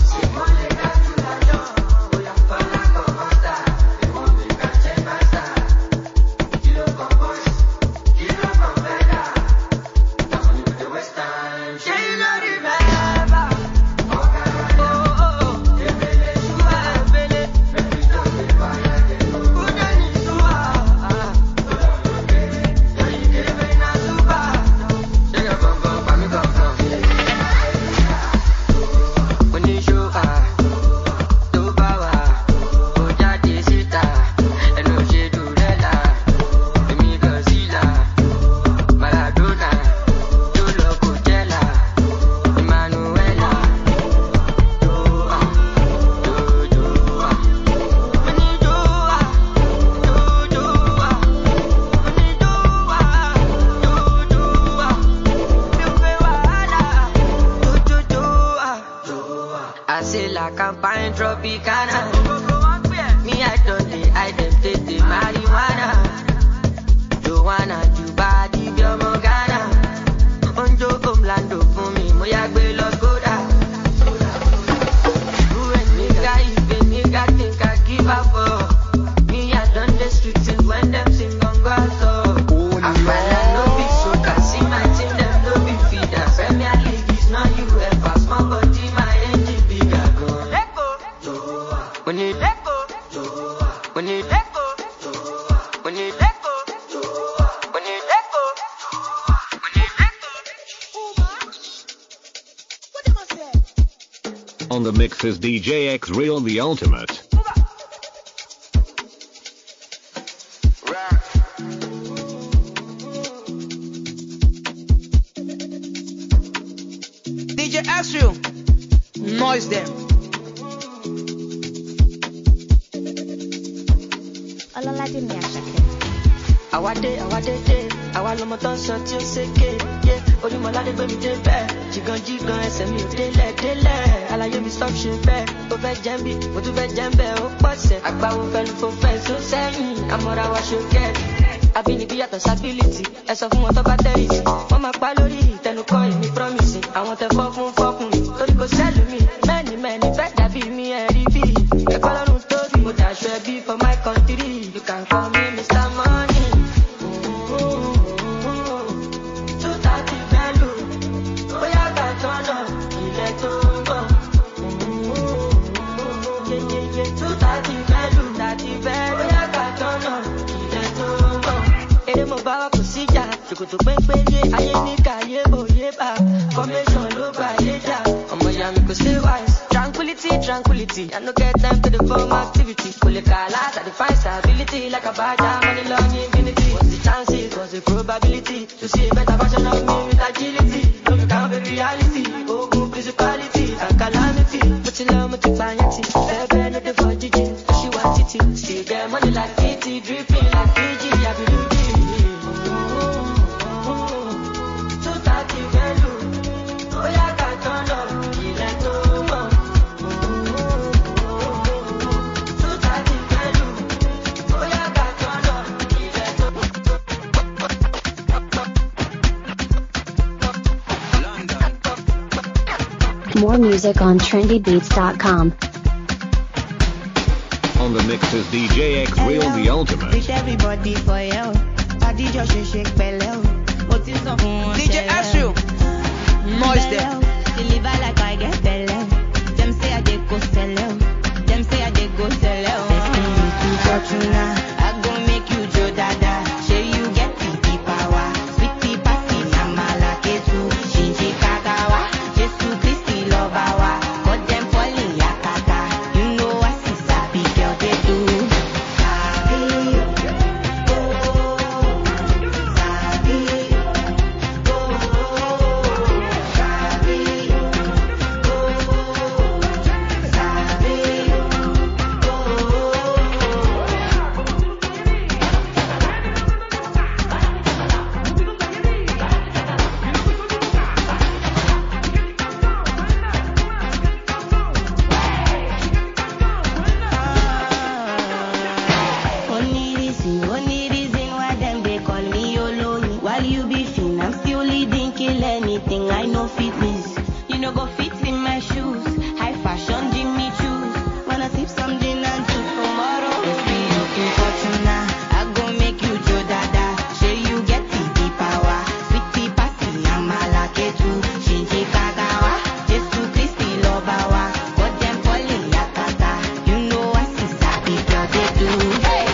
On the mix is D J X Real, the ultimate. D J X Real, noise them. Ọlọ́ládé mi Àṣàkẹ́. Àwádé, àwádé dé, àwa lọmọ tó ń sọ tí ó ṣèké. Yé, Olúmọládé gbé mi dé bẹ́ẹ̀. Jìgàn jìgàn ẹsẹ̀ mi ò délẹ̀ délẹ̀. Àlàyé mi stop ṣe bẹ́ẹ̀. Ó fẹ́ jẹ́ ń bì, mo tún fẹ́ jẹ́ ń bẹ̀. Ó pọ̀sẹ̀, àgbáwo fẹ́nu fò fẹ́ tó sẹ́yìn. Àmọ́ra wa ṣe kẹ́ẹ̀dì. Àbínibí yàtọ̀ sábílìtì. Ẹ sọ fún wọn tó bá tẹ̀rì sí. Wọ́n máa pa lórí ìtẹnukọ́ ìní promise. Àwọn tẹ fọ́ fún fọ́kùnrin. Torí kò sẹ́lù mi. Mẹ́ni mẹ́ni fẹ́ dàbí mi ẹ̀rí bí. Ẹ̀kọ́ lọ́run tóbi. Mo dàṣọ ẹbí for my country. You can call me Mister Money. Two thirty value. Bóyá ká tọ́nà ilẹ̀ tó ń bọ̀. Two thirty value. Thirty value. Bóyá ká tọ́nà ilẹ̀ tó ń bọ̀. Eré mo bá wà kò síjà. Ṣòkòtò pépé yé ayé ní kàyé òye bá. Formation ló bá yé jà. Ọmọ ìyá mi kò stay wise. Tranquility, tranquility. I no get time for the form activity. Kò lè kà láti define stability like a badger. Money long infinity. What's the chances? What's the probability to see a better version of me with agility? No, you can't be reality. Ogun principality and calamity. Mo ti lọ, mo ti pààyàn tì. Bẹ́ẹ̀ bẹ́ẹ̀ ló dé for jíjìn. She want it. More music on trendy beats dot com. On the mix is D J X Real, the ultimate. Wish everybody for you. I did your shake shake belly. What is up? D J X Real. Noise there. Deliver like I get belly. Them say I did go sell out. Them say I did go sell out. Destiny to fortuna. I go make you Joe Dada. Show you get the power. Sweetie passy, Namala Ketu. Shinji Kagawa. Jesu Christi Lobawa. Got them falling yakaka. You know what is sabi girl they do. Sabi. Oh. Sabi. Oh. Sabi. Only reason, only reason why them they call me Oloni. While you be fin, I'm still leading, kill anything. I know fitness. You know go fit in my shoes. High fashion, Jimmy choose. Wanna sip some gin and juice tomorrow? If we looking fortuna, I go make you Joe Dada. Show you get the power. Sweetie passy, I'm a lucky too. Shinji Kagawa, Jesu Christi Lobawa. Got them falling yakata. You know what is happy girl they do. Hey.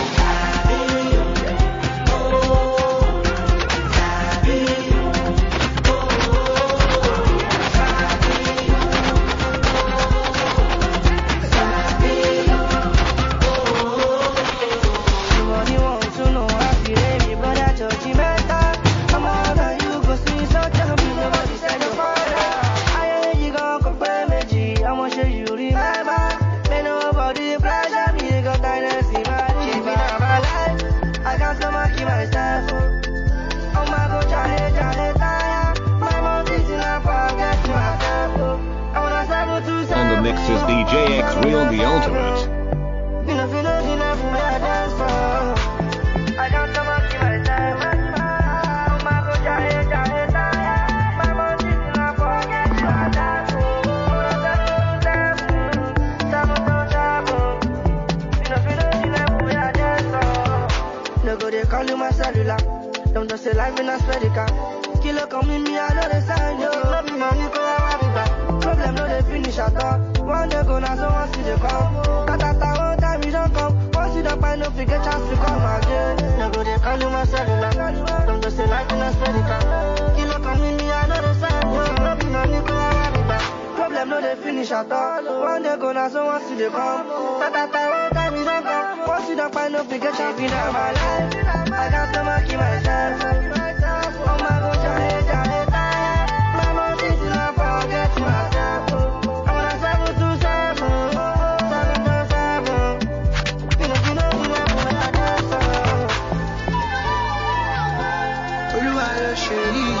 On the mix is D J X Real, the ultimate. No go they call you my cellular. Don't just say life in a spedica. Killer come with me, I know the sign, yo. Love me, man, you can't have it back. Problem no they finish at all. One day go now, so once you they come. Tatata, one time you don't come. Once you don't find no figure chance to come again. No go they call you my cellular. Don't just say life in a spedica. Killer come with me, I know the sign, yo. Love me, man, you can't have it back. Problem no they finish at all. One day go now, so once you they come. Tatata, one time you don't come. Once you don't find no figure chance to come again. I got to mark myself. Oh my God, Jahe, Jahe, Jahe. Mama, this is not forget myself. I wanna seven to seven, seven to seven. You know, you know, you know, when I dance. Olúwa ló ṣe yìí.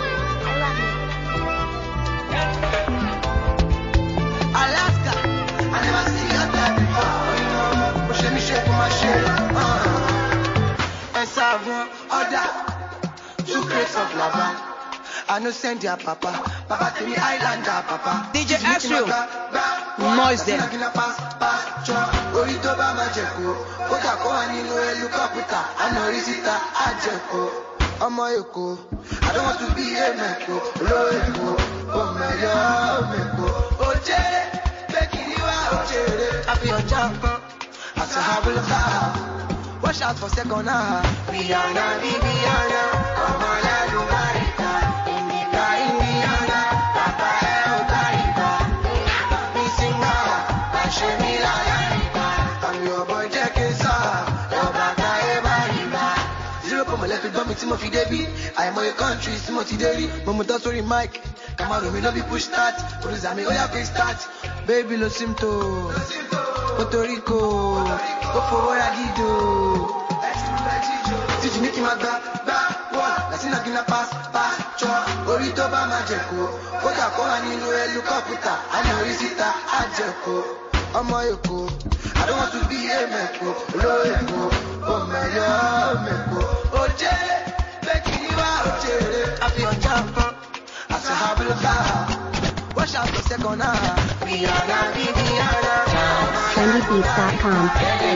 Alaska, I never see your type before. You know, mo ṣe mi ṣe kó má ṣe. Ẹ ṣàwọn ọ̀dà. Two crates of lava. I no send your papa. Papa tell me Islander papa. D J X Real. Noise there. Orito ba ma jeko. Kota ko aninu elu kaputa. Ano risita ajeko. Ọmọ Èkó. I don't want to be a meko. Lo Èkó. O meyo meko. Ojere. Bekiriwa ojere. I feel champion. As a habula. Watch out for second half. Rihanna, Rihanna. Come on, I do Marita. Indica, Indiana. Papa, El Cariba. Missing now. Passion me like I'm your boy, Jack is up. Your back, I am Zero for my left, but me Timothy Davy. I am my country, Timothy Davy. Momuta, sorry, Mike. Come on, me no be push start. What is that? Me, oh, yeah, quick start. Baby, lo simto. Puerto Rico. Go for what I did do. Did you make him a back, back, one? Let's see not gonna pass, pass, chop. Orito ba ma jeko. Kota ko aninu elu kaputa. Ano risita ajeko. Ọmọ Èkó. I don't want to be a meko. Lo Èkó. O meyo meko. Ojere. Bekiriwa ojere. I feel champion. As a habula. mash out the second half. Rihanna, Rihanna. trendy beats dot com.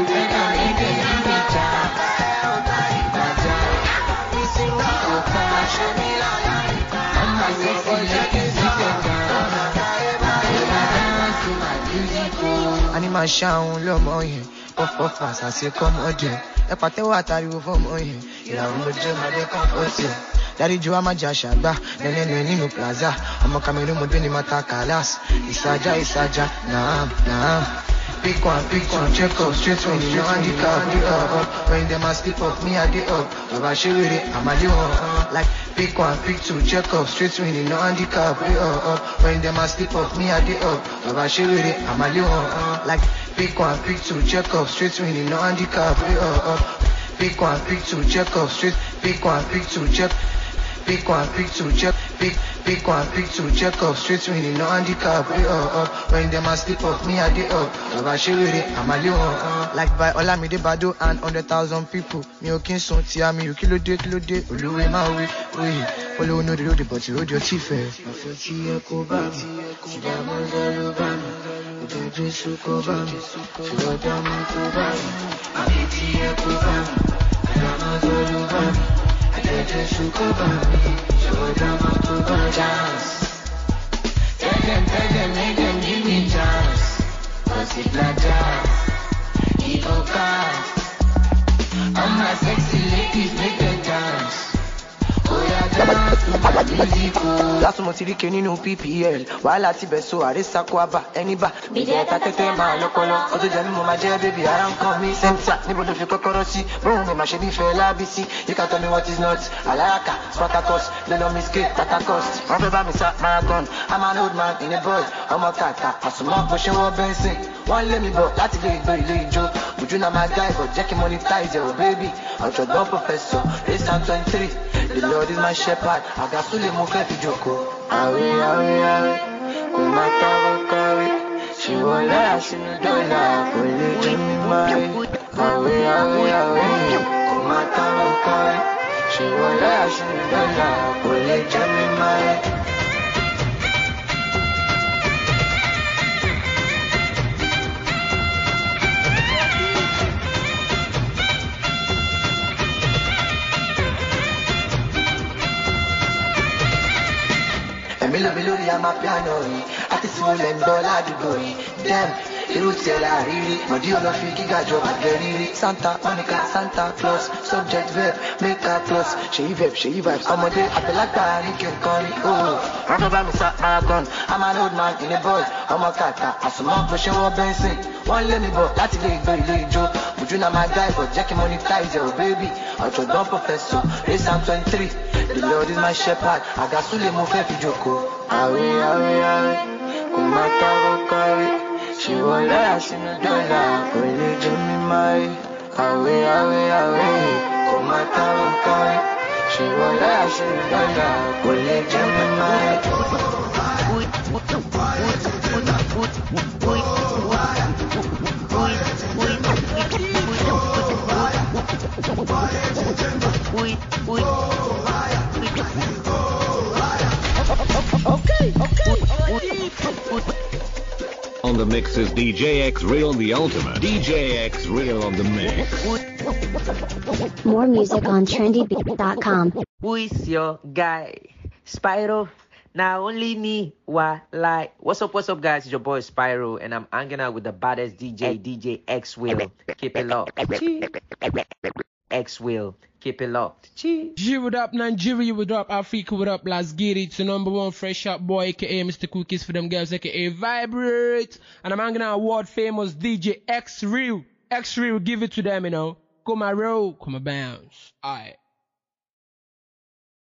Anima ṣàwọn lọ́mọ yẹn pọ́pọ́ fàṣà sí kọ́mọdé ẹ pàtẹ́wọ́ àtàríwò fọ́mọ yẹn ìlànà mojú ọmọdé kan pọ̀ sí ẹ. Daddy Joe Amaja Shagba, nene nene no plaza. I'm a Cameroon Modeni Mata Kalas. Isaja, Isaja, nah, nah. Pick one, pick one, check up, straight when you know handicap, the up, up. When them a slip up, me a the up. Baba share with it, I'm a the up. Like pick one, pick two, check up, straight when you know handicap, the up, up. When them a slip up, me a the up. Baba share with it, I'm a the up. Like pick one, pick two, check up, straight when you know handicap, the up, up. Pick one, pick two, check up, straight. Pick one, pick two, check. Pick one, pick two, check, pick, pick one, pick two, check up, straight winning, no handicap, we up, up. When them a slip up, me a the up. Baba share with it, I'm a little up. Like by Olamide Bado and hundred thousand people. Me o kin son tia me o kilo de kilo de. Oluwe ma we, we. Follow no the road, but you road your chief. I feel tia koba, tia manzalo bana. Udo jesu koba, tia dama koba. I feel tia koba, tia manzalo bana. Tell them, tell them, make them give me chance. Cause it's not jazz, it's all cars. All my sexy ladies make them dance. Oh yeah, dance to my music. That's what you can in P P L. While I see Beso, I risk Aquaba, any bar. Be there, Tate, my local. Oh, the Janimo, my dear baby, I don't call me. Same time, Nibo de Ficocorosi, Boom, my shady fella, B C. You can tell me what is not. Alaka, Spartacus, Lelo Miskate, Tatacos. Remember me, sat marathon. I'm an old man in a boy. I'm a tata, I smoke, pushing what Benson. One let me go, that's the very late joke. Would you not my guy, but Jackie monetize your baby? I'm your dumb professor, this time twenty-three. The Lord is my shepherd, I got to live more for Joko. Awe, awe, awe, Kumata Wakari. She will let us in the dollar, will you give me my? Awe, awe, awe, Kumata Wakari. She will let us in the dollar, will you give me my? Milo Milo ya mapiano ati simulen dola di boy dem irutela riri modi olofi giga jo ageriri Santa Monica Santa Claus subject verb make a plus she verb she vibes amode apelagba ni kenkoni oh remember me sat marathon I'm an old man in a boy I'm a kata asuma pushing what Benson one let me go lati le gbe ile ijo would you not my guy but Jackie monetize your baby I'm your dumb professor race I'm twenty-three. The Lord is my shepherd. I got to live more for Joko. Awe, awe, awe. Kumata Wakari. She will let us in the dollar. Will you give me my? Awe, awe, awe. Kumata Wakari. She will let us in the dollar. Will you give me my? Okay, okay. On the mix is D J X Real, the ultimate. D J X Real on the mix. More music on trendy beats dot com. Who is your guy? Spyro? Now only me, why like? What's up, what's up, guys? It's your boy Spyro, and I'm hanging out with the baddest D J, D J X Will. Keep it locked. X Will. Keep it locked. Cheese. G what up, Nigeria what up, Africa what up, let's get it. It's the number one fresh up boy, aka Mister Cookies for them girls, aka Vibrate. And I'm hanging out world famous D J X Real. X Real, give it to them, you know. Come my roll, come my bounce. Alright.